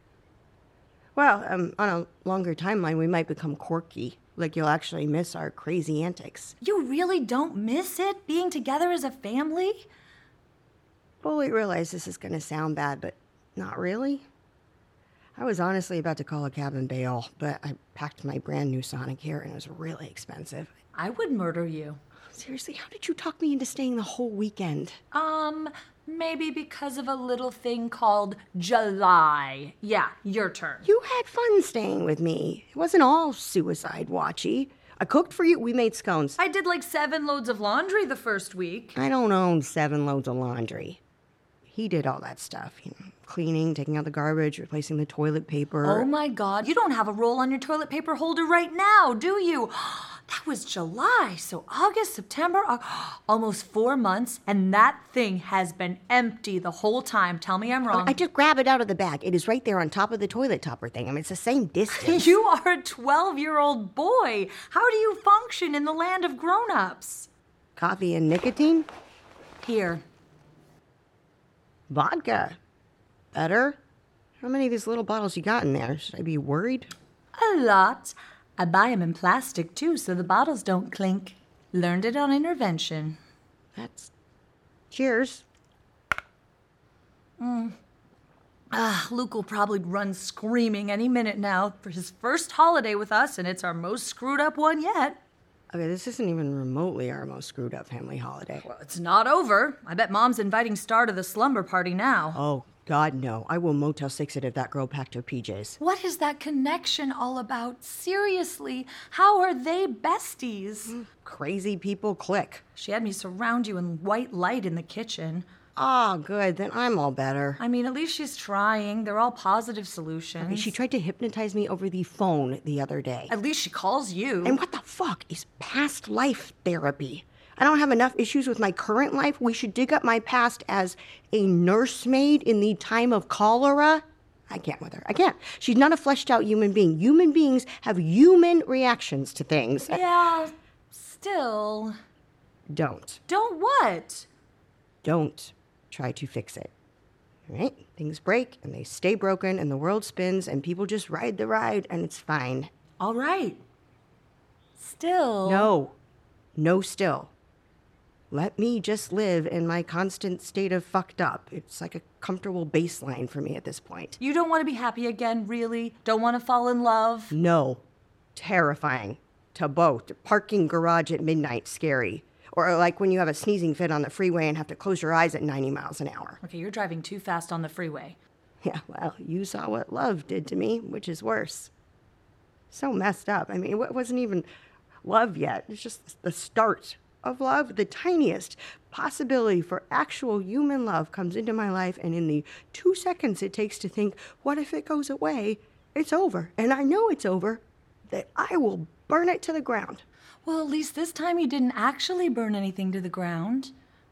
Well, um, on a longer timeline, we might become quirky. Like you'll actually miss our crazy antics. You really don't miss it, being together as a family? Fully realize this is going to sound bad, but not really. I was honestly about to call a cab and bail, but I packed my brand new Sonic here and it was really expensive. I would murder you. Seriously, how did you talk me into staying the whole weekend? Um, maybe because of a little thing called July. Yeah, your turn. You had fun staying with me. It wasn't all suicide watchy. I cooked for you. We made scones. I did like seven loads of laundry the first week. I don't own seven loads of laundry. He did all that stuff, you know, cleaning, taking out the garbage, replacing the toilet paper. Oh my God, you don't have a roll on your toilet paper holder right now, do you? That was July, so August, September, uh, almost four months, and that thing has been empty the whole time. Tell me I'm wrong. I just grab it out of the bag. It is right there on top of the toilet topper thing. I mean, it's the same distance. You are a twelve-year-old boy. How do you function in the land of grown-ups? Coffee and nicotine? Here. Vodka. Better? How many of these little bottles you got in there? Should I be worried? A lot. I buy them in plastic, too, so the bottles don't clink. Learned it on intervention. That's... Cheers. Mm. Ah, Luke will probably run screaming any minute now for his first holiday with us, and it's our most screwed up one yet. Okay, this isn't even remotely our most screwed up family holiday. Well, it's not over. I bet Mom's inviting Star to the slumber party now. Oh, God, no. I will Motel six it if that girl packed her P Js. What is that connection all about? Seriously, how are they besties? Crazy people click. She had me surround you in white light in the kitchen. Ah, good. Then I'm all better. I mean, at least she's trying. They're all positive solutions. Okay, she tried to hypnotize me over the phone the other day. At least she calls you. And what the fuck is past life therapy? I don't have enough issues with my current life. We should dig up my past as a nursemaid in the time of cholera. I can't with her. I can't. She's not a fleshed out human being. Human beings have human reactions to things. Yeah, still. Don't. Don't what? Don't try to fix it. All right? Things break and they stay broken and the world spins and people just ride the ride and it's fine. All right. Still. No. No still. Let me just live in my constant state of fucked up. It's like a comfortable baseline for me at this point. You don't want to be happy again, really? Don't want to fall in love? No. Terrifying. To both. Parking garage at midnight, scary. Or like when you have a sneezing fit on the freeway and have to close your eyes at ninety miles an hour. Okay, you're driving too fast on the freeway. Yeah, well, you saw what love did to me, which is worse. So messed up. I mean, it wasn't even love yet. It's just the start of love. The tiniest possibility for actual human love comes into my life, and in the two seconds it takes to think, what if it goes away? It's over. And I know it's over, that I will burn it to the ground. Well, at least this time you didn't actually burn anything to the ground.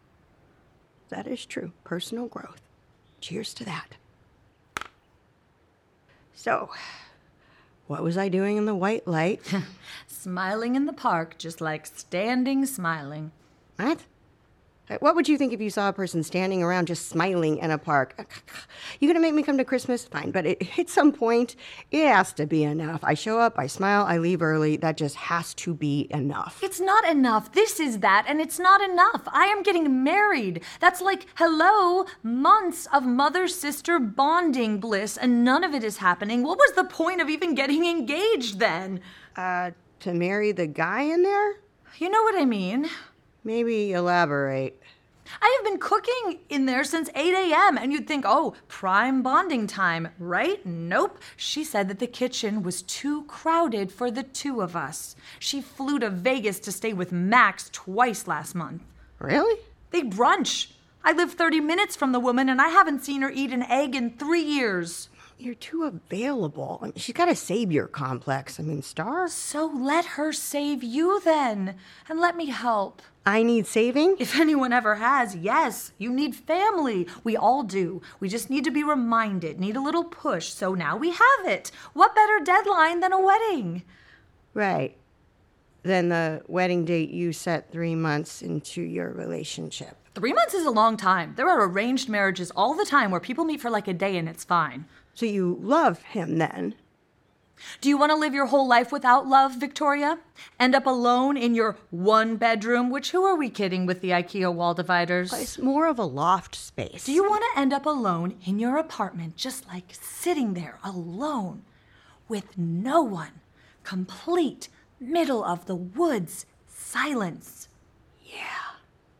That is true. Personal growth. Cheers to that. So, What was I doing in the white light? Smiling in the park, just like standing smiling. What? What would you think if you saw a person standing around just smiling in a park? You gonna make me come to Christmas? Fine, but it, at some point, it has to be enough. I show up, I smile, I leave early. That just has to be enough. It's not enough. This is that, and it's not enough. I am getting married. That's like, hello, months of mother-sister bonding bliss, and none of it is happening. What was the point of even getting engaged then? Uh, to marry the guy in there? You know what I mean. Maybe elaborate. I have been cooking in there since eight a.m. and you'd think, oh, prime bonding time, right? Nope. She said that the kitchen was too crowded for the two of us. She flew to Vegas to stay with Max twice last month. Really? They brunch. I live thirty minutes from the woman and I haven't seen her eat an egg in three years. You're too available. I mean, she's got a savior complex. I mean, Star. So let her save you then, and let me help. I need saving? If anyone ever has, yes, you need family. We all do. We just need to be reminded, need a little push, so now we have it. What better deadline than a wedding? Right. Then the wedding date you set three months into your relationship. Three months is a long time. There are arranged marriages all the time where people meet for like a day and it's fine. So you love him then? Do you want to live your whole life without love, Victoria? End up alone in your one bedroom, which who are we kidding with the IKEA wall dividers? It's more of a loft space. Do you want to end up alone in your apartment, just like sitting there alone with no one? Complete middle of the woods silence. Yeah.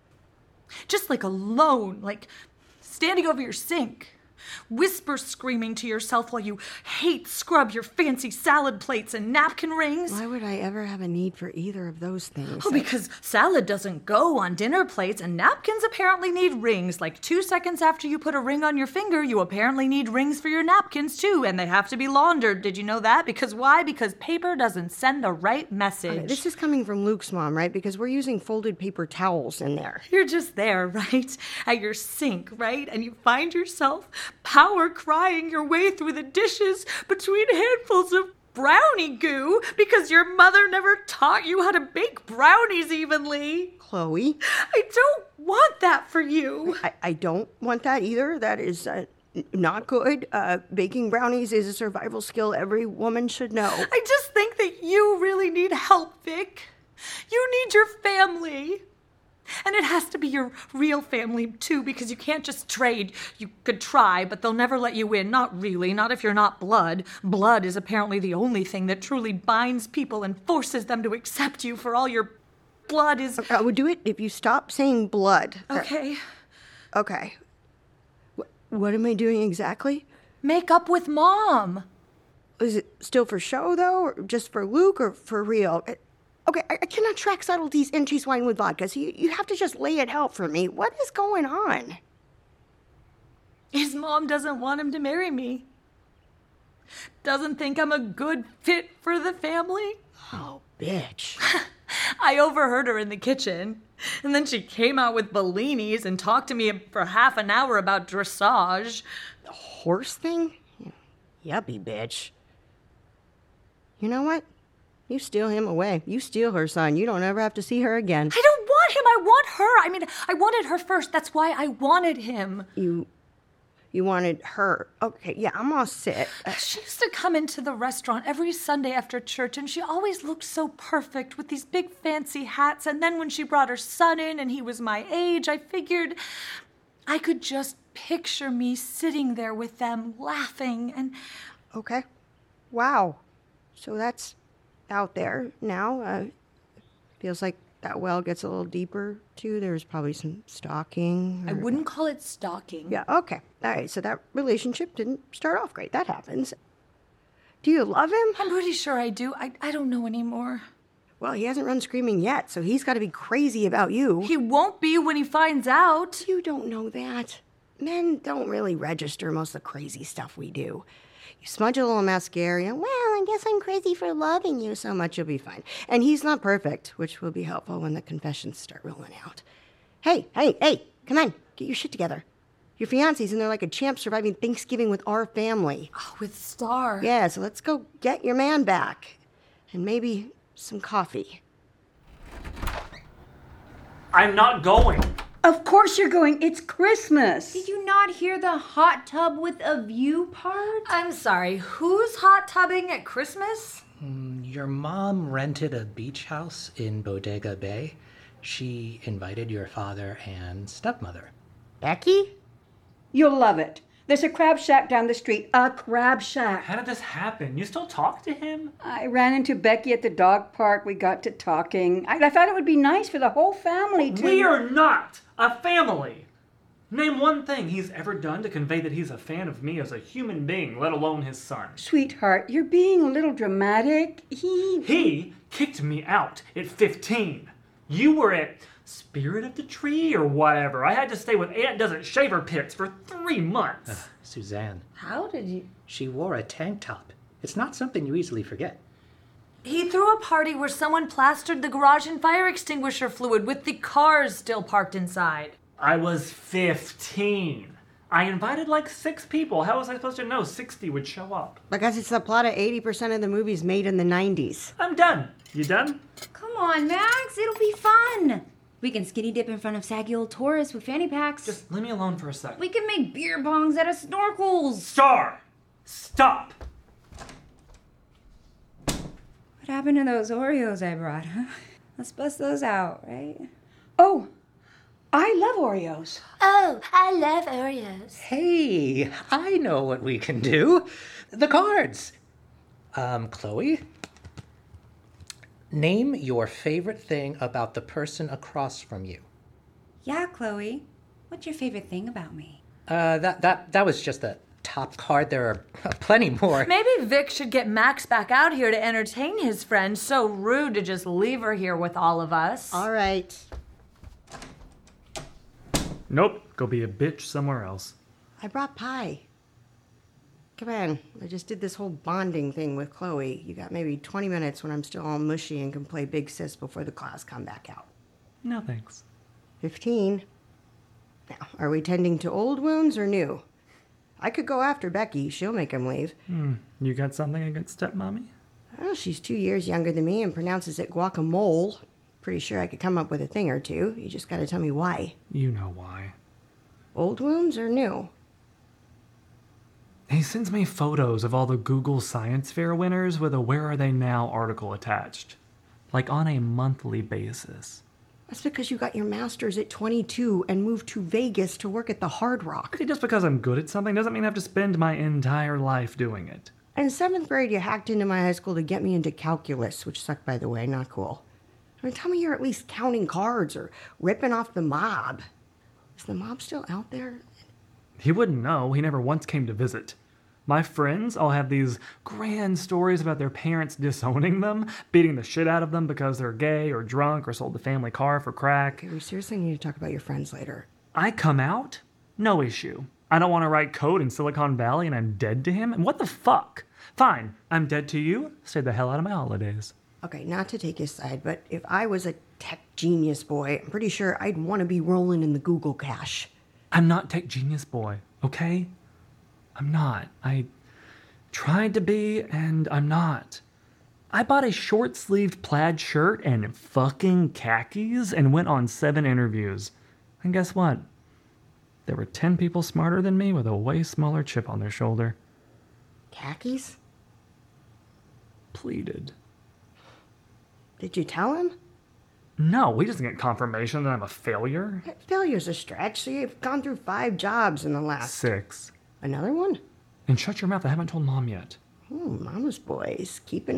Just like alone, like standing over your sink. Whisper screaming to yourself while you hate scrub your fancy salad plates and napkin rings. Why would I ever have a need for either of those things? Oh, because salad doesn't go on dinner plates and napkins apparently need rings. Like two seconds after you put a ring on your finger, you apparently need rings for your napkins too, and they have to be laundered. Did you know that? Because why? Because paper doesn't send the right message. Okay, this is coming from Luke's mom, right? Because we're using folded paper towels in there. You're just there, right? At your sink, right? And you find yourself power crying your way through the dishes between handfuls of brownie goo because your mother never taught you how to bake brownies evenly. Chloe? I don't want that for you. I, I don't want that either. That is uh, n- not good. Uh, baking brownies is a survival skill every woman should know. I just think that you really need help, Vic. You need your family. And it has to be your real family, too, because you can't just trade. You could try, but they'll never let you in. Not really, not if you're not blood. Blood is apparently the only thing that truly binds people and forces them to accept you for all your blood is... I would do it if you stop saying blood. Okay. Okay. Wh- what am I doing exactly? Make up with Mom. Is it still for show, though, or just for Luke, or for real? Okay, I, I cannot track subtleties in cheese wine with vodka, so you, you have to just lay it out for me. What is going on? His mom doesn't want him to marry me. Doesn't think I'm a good fit for the family. Oh, bitch. I overheard her in the kitchen, and then she came out with Bellinis and talked to me for half an hour about dressage. The horse thing? Yuppie, bitch. You know what? You steal him away. You steal her, son. You don't ever have to see her again. I don't want him. I want her. I mean, I wanted her first. That's why I wanted him. You... You wanted her. Okay, yeah, I'm all set. Uh, she used to come into the restaurant every Sunday after church, and she always looked so perfect with these big fancy hats. And then when she brought her son in and he was my age, I figured I could just picture me sitting there with them laughing and... Okay. Wow. So that's out there now. Uh, feels like that well gets a little deeper, too. There's probably some stalking. Or... I wouldn't call it stalking. Yeah, okay. All right, so that relationship didn't start off great. That happens. Do you love him? I'm pretty sure I do. I, I don't know anymore. Well, he hasn't run screaming yet, so he's got to be crazy about you. He won't be when he finds out. You don't know that. Men don't really register most of the crazy stuff we do. You smudge a little mascara, and, well, I guess I'm crazy for loving you so much, you'll be fine. And he's not perfect, which will be helpful when the confessions start rolling out. Hey, hey, hey, come on, get your shit together. Your fiance's in there like a champ surviving Thanksgiving with our family. Oh, with Star. Yeah, so let's go get your man back. And maybe some coffee. I'm not going. Of course you're going. It's Christmas. Did you not hear the hot tub with a view part? I'm sorry, who's hot tubbing at Christmas? Your mom rented a beach house in Bodega Bay. She invited your father and stepmother. Becky? You'll love it. There's a crab shack down the street. A crab shack. How did this happen? You still talk to him? I ran into Becky at the dog park. We got to talking. I, I thought it would be nice for the whole family to... We are not a family. Name one thing he's ever done to convey that he's a fan of me as a human being, let alone his son. Sweetheart, you're being a little dramatic. He... He kicked me out at fifteen. You were at Spirit of the Tree or whatever. I had to stay with Aunt Doesn't Shave Her Pits for three months. Ugh, Suzanne, How did you... she wore a tank top. It's not something you easily forget. He threw a party where someone plastered the garage in fire extinguisher fluid with the cars still parked inside. I was fifteen. I invited like six people. How was I supposed to know sixty would show up? Because it's the plot of eighty percent of the movies made in the nineties. I'm done. You done? Come on, Max, it'll be fun. We can skinny dip in front of saggy old tourists with fanny packs. Just leave me alone for a sec. We can make beer bongs out of snorkels. Star! Stop! What happened to those Oreos I brought, huh? Let's bust those out, right? Oh, I love Oreos. Oh, I love Oreos. Hey, I know what we can do. The cards. Um, Chloe, name your favorite thing about the person across from you. Yeah, Chloe. What's your favorite thing about me? Uh, that that that was just the top card. There are plenty more. Maybe Vic should get Max back out here to entertain his friend. So rude to just leave her here with all of us. All right. Nope. Go be a bitch somewhere else. I brought pie. Come on. I just did this whole bonding thing with Chloe. You got maybe twenty minutes when I'm still all mushy and can play big sis before the class come back out. No thanks. Fifteen. Now, are we tending to old wounds or new? I could go after Becky. She'll make him leave. Hmm. You got something against stepmommy? Well, she's two years younger than me and pronounces it guacamole. Pretty sure I could come up with a thing or two. You just gotta tell me why. You know why. Old wounds or new? He sends me photos of all the Google Science Fair winners with a Where Are They Now article attached. Like on a monthly basis. That's because you got your master's at twenty-two and moved to Vegas to work at the Hard Rock. Just because I'm good at something doesn't mean I have to spend my entire life doing it. In seventh grade, you hacked into my high school to get me into calculus, which sucked, by the way, not cool. I mean, tell me you're at least counting cards or ripping off the mob. Is the mob still out there? He wouldn't know. He never once came to visit. My friends all have these grand stories about their parents disowning them, beating the shit out of them because they're gay or drunk or sold the family car for crack. Okay, we seriously need to talk about your friends later. I come out? No issue. I don't want to write code in Silicon Valley and I'm dead to him? And what the fuck? Fine, I'm dead to you. Stay the hell out of my holidays. Okay, not to take his side, but if I was a tech genius boy, I'm pretty sure I'd want to be rolling in the Google cache. I'm not tech genius boy, okay? I'm not. I tried to be, and I'm not. I bought a short-sleeved plaid shirt and fucking khakis and went on seven interviews. And guess what? There were ten people smarter than me with a way smaller chip on their shoulder. Khakis? Pleaded. Did you tell him? No, he doesn't get confirmation that I'm a failure. Failure's a stretch, so you've gone through five jobs in the last... Six. Another one? And shut your mouth, I haven't told Mom yet. Oh, Mama's boys. Keeping...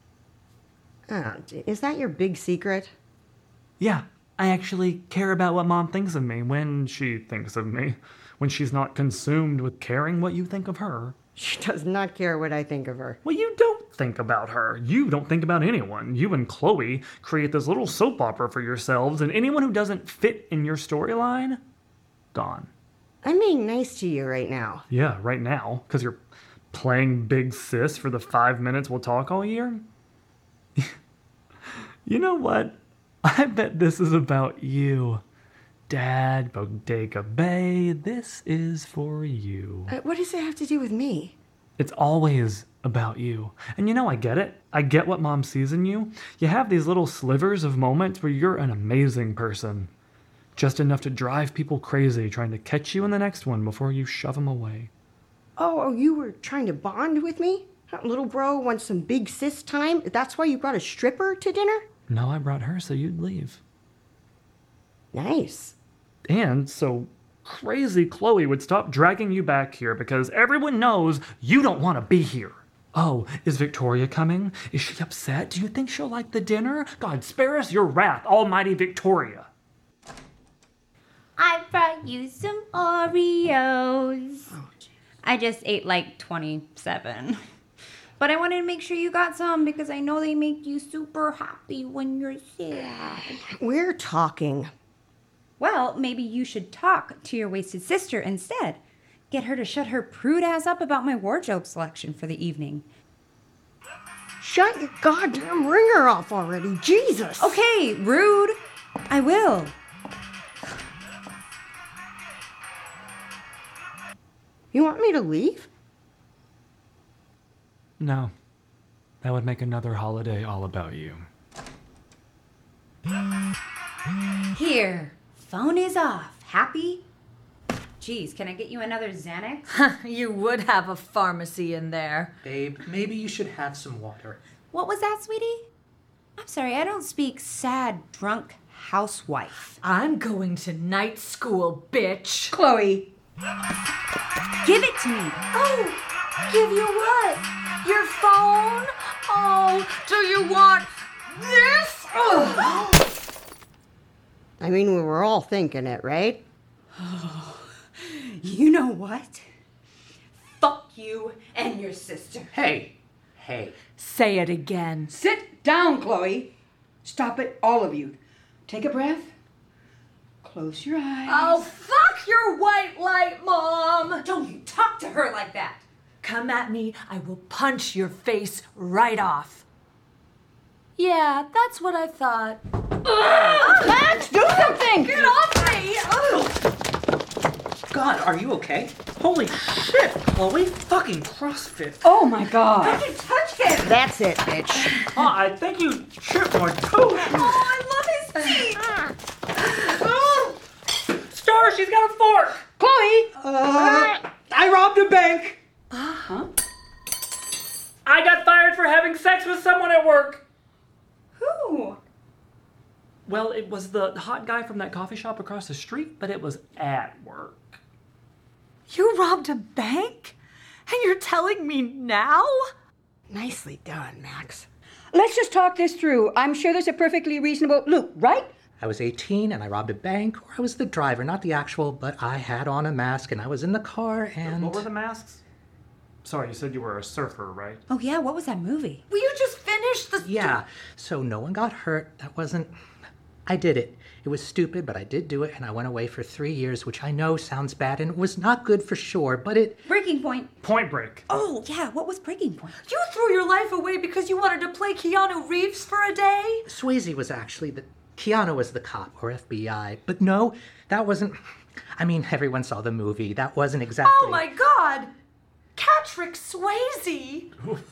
Oh, is that your big secret? Yeah, I actually care about what Mom thinks of me when she thinks of me. When she's not consumed with caring what you think of her. She does not care what I think of her. Well, you don't think about her. You don't think about anyone. You and Chloe create this little soap opera for yourselves, and anyone who doesn't fit in your storyline, gone. I'm being nice to you right now. Yeah, right now, because you're playing big sis for the five minutes we'll talk all year. You know what? I bet this is about you. Dad, Bodega Bay, this is for you. Uh, what does it have to do with me? It's always about you. And you know, I get it. I get what Mom sees in you. You have these little slivers of moments where you're an amazing person. Just enough to drive people crazy trying to catch you in the next one before you shove them away. Oh, oh, you were trying to bond with me? That little bro wants some big sis time? That's why you brought a stripper to dinner? No, I brought her so you'd leave. Nice. And so crazy Chloe would stop dragging you back here because everyone knows you don't want to be here. Oh, is Victoria coming? Is she upset? Do you think she'll like the dinner? God, spare us your wrath, almighty Victoria. I brought you some Oreos. Oh, geez. I just ate like twenty-seven. But I wanted to make sure you got some because I know they make you super happy when you're sad. We're talking. Well, maybe you should talk to your wasted sister instead. Get her to shut her prude ass up about my wardrobe selection for the evening. Shut your goddamn ringer off already, Jesus! Okay, rude. I will. You want me to leave? No, that would make another holiday all about you. Here, phone is off. Happy? Geez, can I get you another Xanax? You would have a pharmacy in there. Babe, maybe you should have some water. What was that, sweetie? I'm sorry, I don't speak sad, drunk housewife. I'm going to night school, bitch. Chloe, Give it to me. Oh, give you what? Your phone? Oh, do you want this? Oh. I mean, we were all thinking it, right? You know what? Fuck you and your sister. Hey, hey. Say it again. sit down, Chloe. Stop it, all of you. Take a breath. Close your eyes. Oh, fuck your white light, Mom! Don't you talk to her like that. Come at me, I will punch your face right off. Yeah, that's what I thought. Max, do something! Get off me! Ugh. God, are you okay? Holy shit, Chloe. Fucking CrossFit. Oh my God. Don't you touch him. That's it, bitch. Oh, I think you tripped my toe. Oh, I love his teeth. Oh, Star, she's got a fork. Chloe! Uh, I robbed a bank. I got fired for having sex with someone at work. Who? Well, it was the hot guy from that coffee shop across the street, but it was at work. You robbed a bank? And you're telling me now? Nicely done, Max. Let's just talk this through. I'm sure there's a perfectly reasonable... Luke, right? I was eighteen and I robbed a bank, or I was the driver, not the actual, but I had on a mask and I was in the car and... What were the masks? Sorry, you said you were a surfer, right? Oh, yeah, what was that movie? Will you just finish the... Yeah, so no one got hurt. That wasn't... I did it. It was stupid, but I did do it, and I went away for three years, which I know sounds bad, and it was not good for sure, but it... Breaking Point. Point Break. Oh, yeah, what was Breaking Point? You threw your life away because you wanted to play Keanu Reeves for a day? Swayze was actually the... Keanu was the cop, or F B I, but no, that wasn't... I mean, everyone saw the movie. That wasn't exactly... Oh my God! Patrick Swayze!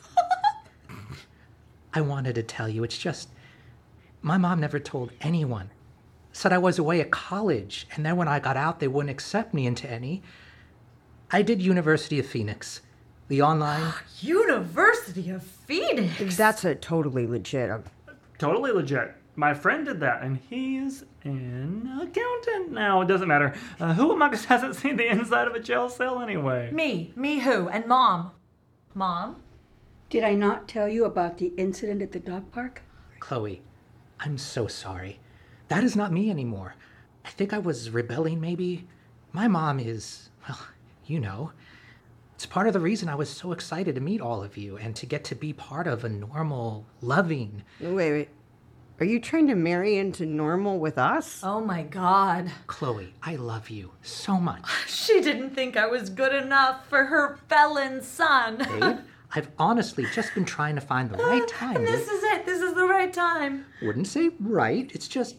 I wanted to tell you, it's just... My mom never told anyone. Said I was away at college, and then when I got out, they wouldn't accept me into any. I did University of Phoenix. The online... University of Phoenix? That's a totally legit... um, Totally legit. My friend did that, and he's an accountant now. It doesn't matter. Uh, who among us hasn't seen the inside of a jail cell anyway? Me. Me who? And Mom. Mom? Did I not tell you about the incident at the dog park? Chloe, I'm so sorry. That is not me anymore. I think I was rebelling, maybe. My mom is, well, you know. It's part of the reason I was so excited to meet all of you and to get to be part of a normal, loving... Wait, wait. Are you trying to marry into normal with us? Oh my God. Chloe, I love you so much. She didn't think I was good enough for her felon son. Babe, I've honestly just been trying to find the right time. And this to... is it. This is the right time. Wouldn't say right. It's just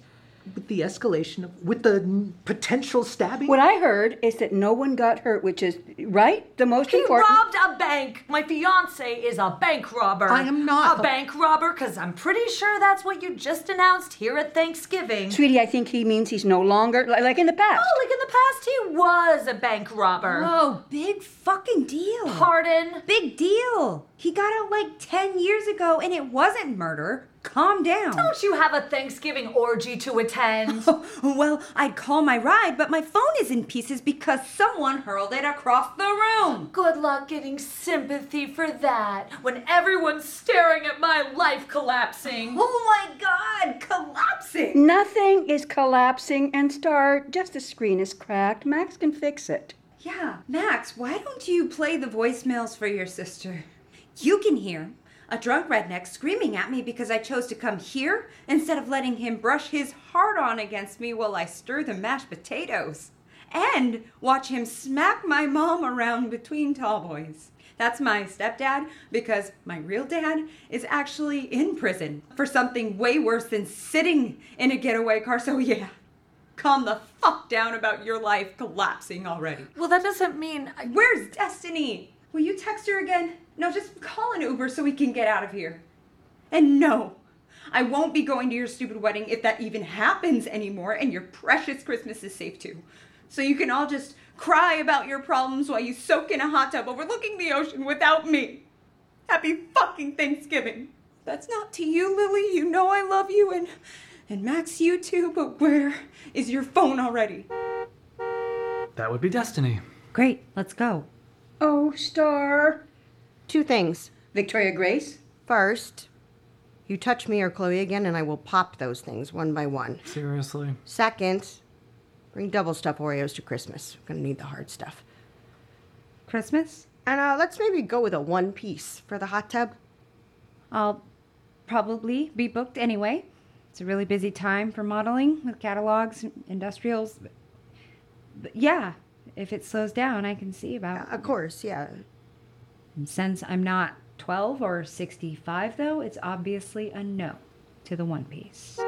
with the escalation of, with the n- potential stabbing? What I heard is that no one got hurt, which is, right? The most He important. robbed a bank. My fiance is a bank robber. I am not a a- bank robber because I'm pretty sure that's what you just announced here at Thanksgiving. Sweetie, I think he means he's no longer, li- like in the past. Oh, like in the past, he was a bank robber. Oh, big fucking deal. Pardon? Big deal. He got out like ten years ago and it wasn't murder. Calm down. Don't you have a Thanksgiving orgy to attend? Well, I'd call my ride, but my phone is in pieces because someone hurled it across the room. Good luck getting sympathy for that when everyone's staring at my life collapsing. Oh my God, collapsing. Nothing is collapsing, and Star, just the screen is cracked. Max can fix it. Yeah, Max, why don't you play the voicemails for your sister? You can hear a drunk redneck screaming at me because I chose to come here instead of letting him brush his heart on against me while I stir the mashed potatoes. And watch him smack my mom around between tall boys. That's my stepdad because my real dad is actually in prison for something way worse than sitting in a getaway car. So yeah, calm the fuck down about your life collapsing already. Well, that doesn't mean... I- Where's Destiny? Will you text her again? No, just call an Uber so we can get out of here. And no, I won't be going to your stupid wedding if that even happens anymore, and your precious Christmas is safe too. So you can all just cry about your problems while you soak in a hot tub overlooking the ocean without me. Happy fucking Thanksgiving. That's not to you, Lily. You know I love you, and, and Max, you too, but where is your phone already? That would be Destiny. Great, let's go. Oh, Star. Two things. Victoria Grace? First, you touch me or Chloe again, and I will pop those things one by one. Seriously? Second, bring double stuffed Oreos to Christmas. We're gonna need the hard stuff. Christmas? And uh, let's maybe go with a one piece for the hot tub. I'll probably be booked anyway. It's a really busy time for modeling with catalogs, and industrials. But, but yeah, if it slows down, I can see about. Of course, yeah. And since I'm not twelve or sixty-five, though, it's obviously a no to the one piece.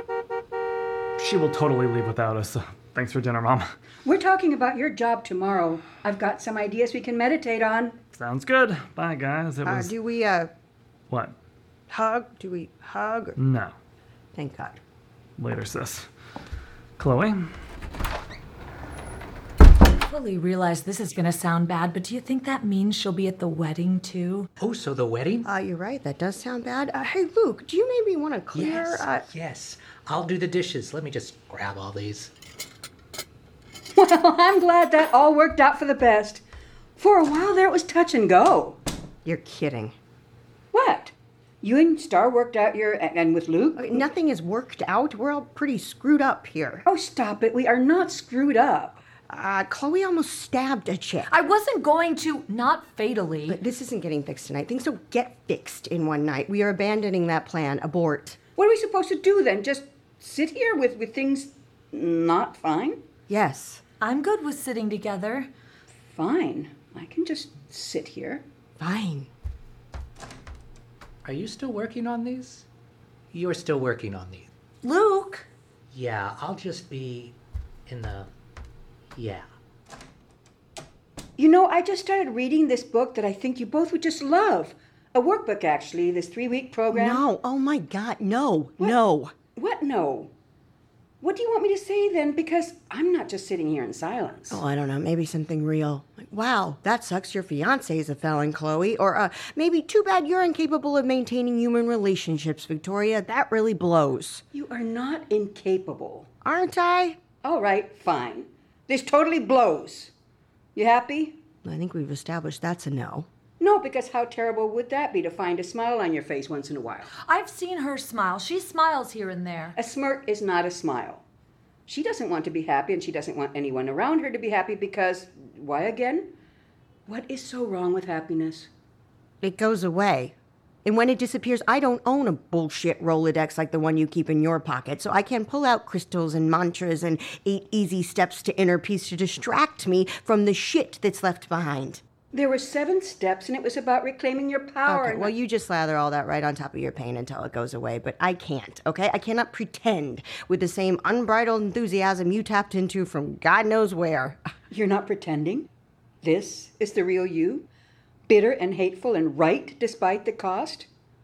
She will totally leave without us. Thanks for dinner, Mom. We're talking about your job tomorrow. I've got some ideas we can meditate on. Sounds good. Bye, guys. It Uh, was... do we uh What? hug? Do we hug? No. Thank God. Later, sis. Chloe? I fully realize this is going to sound bad, but do you think that means she'll be at the wedding too? Oh, so the wedding? Uh, you're right. That does sound bad. Uh, hey, Luke, do you maybe want to clear? Yes, Uh, yes. I'll do the dishes. Let me just grab all these. Well, I'm glad that all worked out for the best. For a while there, it was touch and go. you're kidding. What? You and Star worked out your... and with Luke? Okay, nothing is worked out. We're all pretty screwed up here. Oh, stop it. We are not screwed up. Uh, Chloe almost stabbed a chick. I wasn't going to, not fatally. But this isn't getting fixed tonight. Things don't get fixed in one night. We are abandoning that plan. Abort. What are we supposed to do then? Just sit here with, with things not fine? Yes. I'm good with sitting together. Fine. I can just sit here. Fine. Are you still working on these? You're still working on these. Luke! Yeah, I'll just be in the... Yeah. You know, I just started reading this book that I think you both would just love. A workbook, actually, this three-week program. No. Oh, my God. No. No. What no? What do you want me to say then? Because I'm not just sitting here in silence. Oh, I don't know. Maybe something real. Like, wow, that sucks. Your fiance is a felon, Chloe. Or uh, maybe too bad you're incapable of maintaining human relationships, Victoria. That really blows. You are not incapable. Aren't I? All right, fine. This totally blows. You happy? I think we've established that's a no. No, because how terrible would that be to find a smile on your face once in a while? I've seen her smile. She smiles here and there. A smirk is not a smile. She doesn't want to be happy, and she doesn't want anyone around her to be happy because, why again? What is so wrong with happiness? It goes away. And when it disappears, I don't own a bullshit Rolodex like the one you keep in your pocket, so I can pull out crystals and mantras and eight easy steps to inner peace to distract me from the shit that's left behind. There were seven steps, and it was about reclaiming your power. Okay, and- well, you just slather all that right on top of your pain until it goes away, but I can't, okay? I cannot pretend with the same unbridled enthusiasm you tapped into from God knows where. You're not pretending. This is the real you, bitter and hateful and right despite the cost.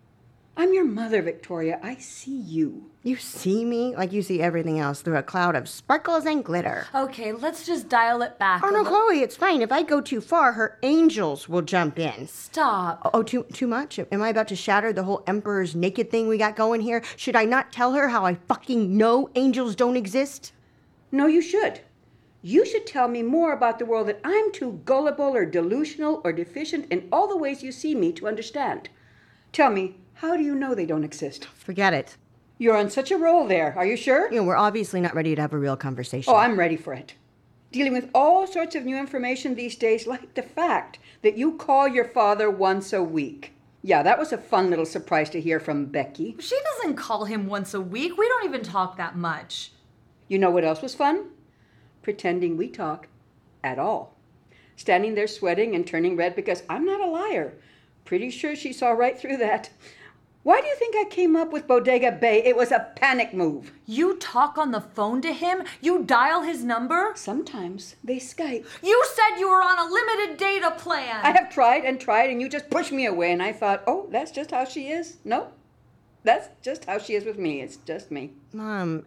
I'm your mother, Victoria. I see you. You see me like you see everything else through a cloud of sparkles and glitter. Okay, let's just dial it back. Oh, a no, li- Chloe, it's fine. If I go too far, her angels will jump in. Stop. Oh, too too much? Am I about to shatter the whole Emperor's naked thing we got going here? Should I not tell her how I fucking know angels don't exist? No, you should. You should tell me more about the world that I'm too gullible or delusional or deficient in all the ways you see me to understand. Tell me, how do you know they don't exist? Forget it. You're on such a roll there. Are you sure? You know, we're obviously not ready to have a real conversation. Oh, I'm ready for it. Dealing with all sorts of new information these days, like the fact that you call your father once a week. Yeah, that was a fun little surprise to hear from Becky. She doesn't call him once a week. We don't even talk that much. You know what else was fun? Pretending we talk at all. Standing there sweating and turning red because I'm not a liar. Pretty sure she saw right through that. Why do you think I came up with Bodega Bay? It was a panic move. You talk on the phone to him? You dial his number? Sometimes they Skype. You said you were on a limited data plan. I have tried and tried, and you just pushed me away, and I thought, oh, that's just how she is? No, that's just how she is with me. It's just me. Mom,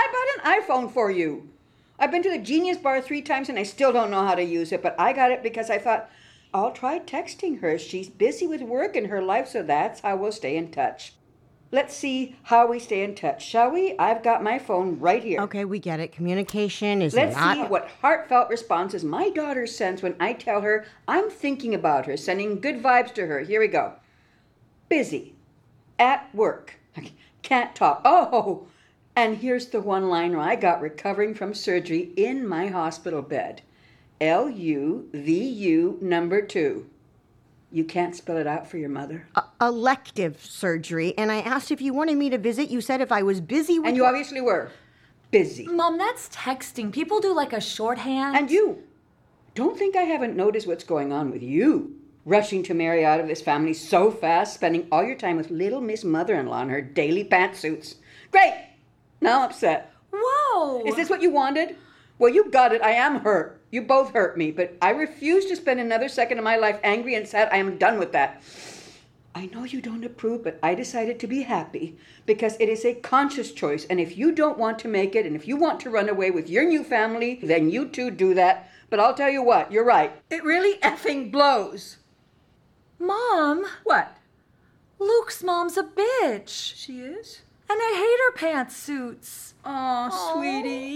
I bought an iPhone for you. I've been to the Genius Bar three times, and I still don't know how to use it, but I got it because I thought, I'll try texting her. She's busy with work in her life, so that's how we'll stay in touch. Let's see how we stay in touch, shall we? I've got my phone right here. okay, we get it. Communication is Let's not... see what heartfelt responses my daughter sends when I tell her I'm thinking about her, sending good vibes to her. Here we go. Busy. At work. Can't talk. Oh, and here's the one-liner I got recovering from surgery in my hospital bed. L U V U number two. You can't spell it out for your mother. Uh, elective surgery, and I asked if you wanted me to visit. You said if I was busy with... And you obviously were. Busy. Mom, that's texting. People do like a shorthand. And you. Don't think I haven't noticed what's going on with you. Rushing to marry out of this family so fast, spending all your time with little Miss Mother-in-law in her daily pantsuits. Great! Now I'm upset. Whoa! Is this what you wanted? Well, you got it. I am hurt. You both hurt me, but I refuse to spend another second of my life angry and sad. I am done with that. I know you don't approve, but I decided to be happy because it is a conscious choice. And if you don't want to make it, and if you want to run away with your new family, then you too do that. But I'll tell you what, you're right. It really effing blows. Mom, What? Luke's mom's a bitch. She is? And I hate her pantsuits. Oh, sweetie.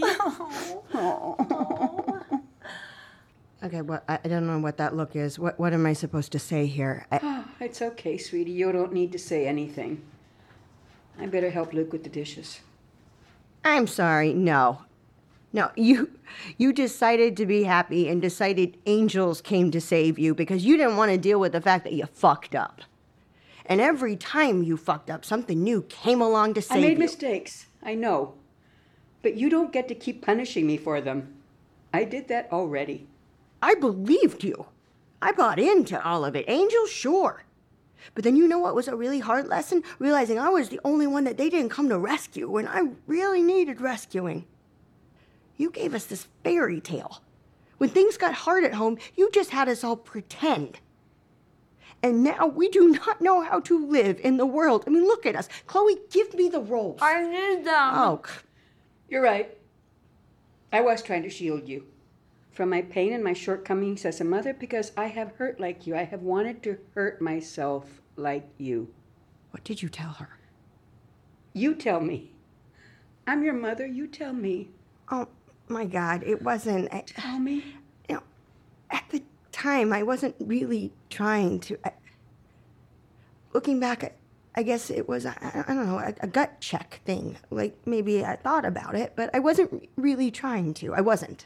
Okay, well, I I don't know what that look is. What What am I supposed to say here? I, Oh, it's okay, sweetie. You don't need to say anything. I better help Luke with the dishes. I'm sorry, no. No, you you decided to be happy and decided angels came to save you because you didn't want to deal with the fact that you fucked up. And every time you fucked up, something new came along to save I made you. mistakes, I know. But you don't get to keep punishing me for them. I did that already. I believed you. I bought into all of it. Angels, sure. But then you know what was a really hard lesson? Realizing I was the only one that they didn't come to rescue when I really needed rescuing. You gave us this fairy tale. When things got hard at home, you just had us all pretend. And now we do not know how to live in the world. I mean, look at us. Chloe, give me the rolls. I need them. Oh, You're right. I was trying to shield you from my pain and my shortcomings as a mother because I have hurt like you. I have wanted to hurt myself like you. what did you tell her? You tell me. I'm your mother. You tell me. Oh, my God, it wasn't... I, Tell me. you know, at the time, I wasn't really trying to... I, looking back, I, I guess it was, I, I don't know, a, a gut check thing. Like, maybe I thought about it, but I wasn't really trying to. I wasn't.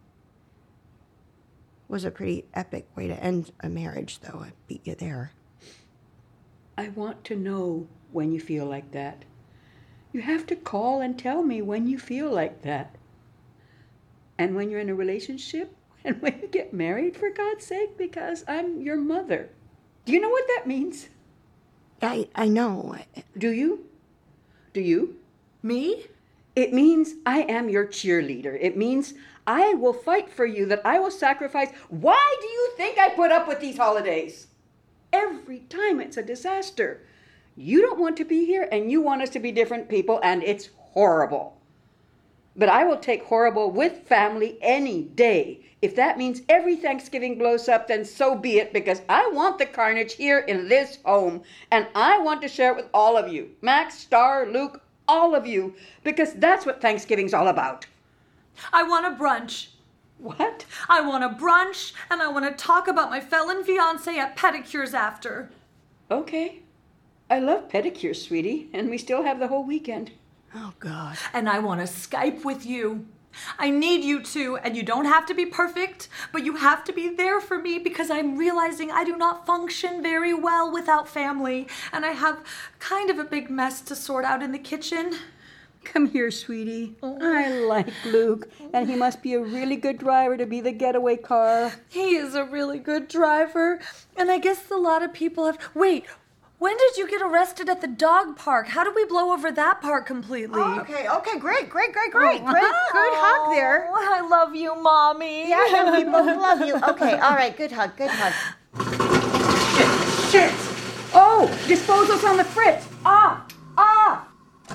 Was a pretty epic way to end a marriage, though. I beat you there. I want to know when you feel like that. You have to call and tell me when you feel like that. And when you're in a relationship, And when you get married, for God's sake, because I'm your mother. Do you know what that means? I, I know. Do you? Do you? Me? It means I am your cheerleader. It means I will fight for you, that I will sacrifice. Why do you think I put up with these holidays? Every time it's a disaster. You don't want to be here, and you want us to be different people, and it's horrible. But I will take horrible with family any day. If that means every Thanksgiving blows up, then so be it, because I want the carnage here in this home, and I want to share it with all of you. Max, Star, Luke, all of you, because that's what Thanksgiving's all about. I want a brunch. What? I want a brunch, and I want to talk about my felon fiancé at pedicures after. Okay. I love pedicures, sweetie, and we still have the whole weekend. Oh, God. And I want to Skype with you. I need you to, and you don't have to be perfect, but you have to be there for me, because I'm realizing I do not function very well without family, and I have kind of a big mess to sort out in the kitchen. Come here, sweetie. I like Luke, and he must be a really good driver to be the getaway car. He is a really good driver, and I guess a lot of people have... Wait, when did you get arrested at the dog park? How did we blow over that part completely? Oh, okay, okay, great, great, great, great, great. Good hug there. Oh, I love you, Mommy. Yeah, yeah, we both love you. Okay, all right, good hug, good hug. Shit! Oh, disposal's on the fritz. Ah! Ah!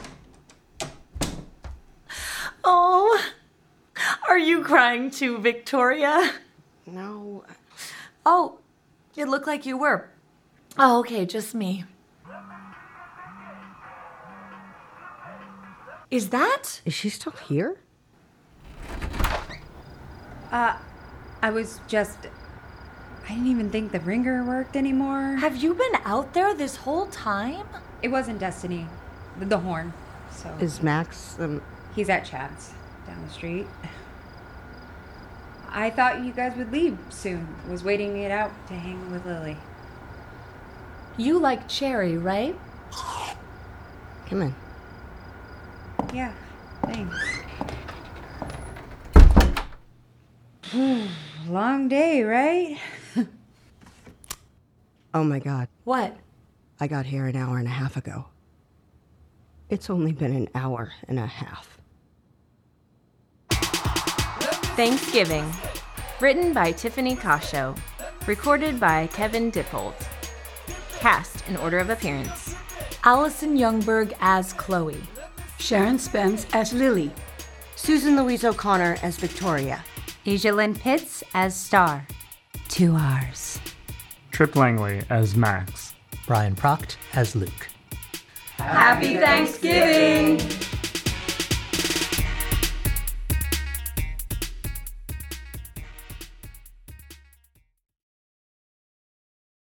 Oh, are you crying too, Victoria? No. Oh, it looked like you were. Oh, okay, just me. Is that? Is she still here? Uh, I was just... I didn't even think the ringer worked anymore. Have you been out there this whole time? It wasn't Destiny. The, the horn. So Is Max, um... he's at Chad's down the street. I thought you guys would leave soon. Was waiting it out to hang with Lily. You like Cherry, right? Come in. Yeah, thanks. Long day, right? Oh, my God. What? I got here an hour and a half ago. It's only been an hour and a half. Thanksgiving. Written by Tiffany Cosho. Recorded by Kevin Dippold. Cast in order of appearance. Allison Youngberg as Chloe. Sharon Spence as Lily. Susan Louise O'Connor as Victoria. Asia Lynn Pitts as Star. Two R's. Trip Langley as Max. Brian Proct as Luke. Happy Thanksgiving!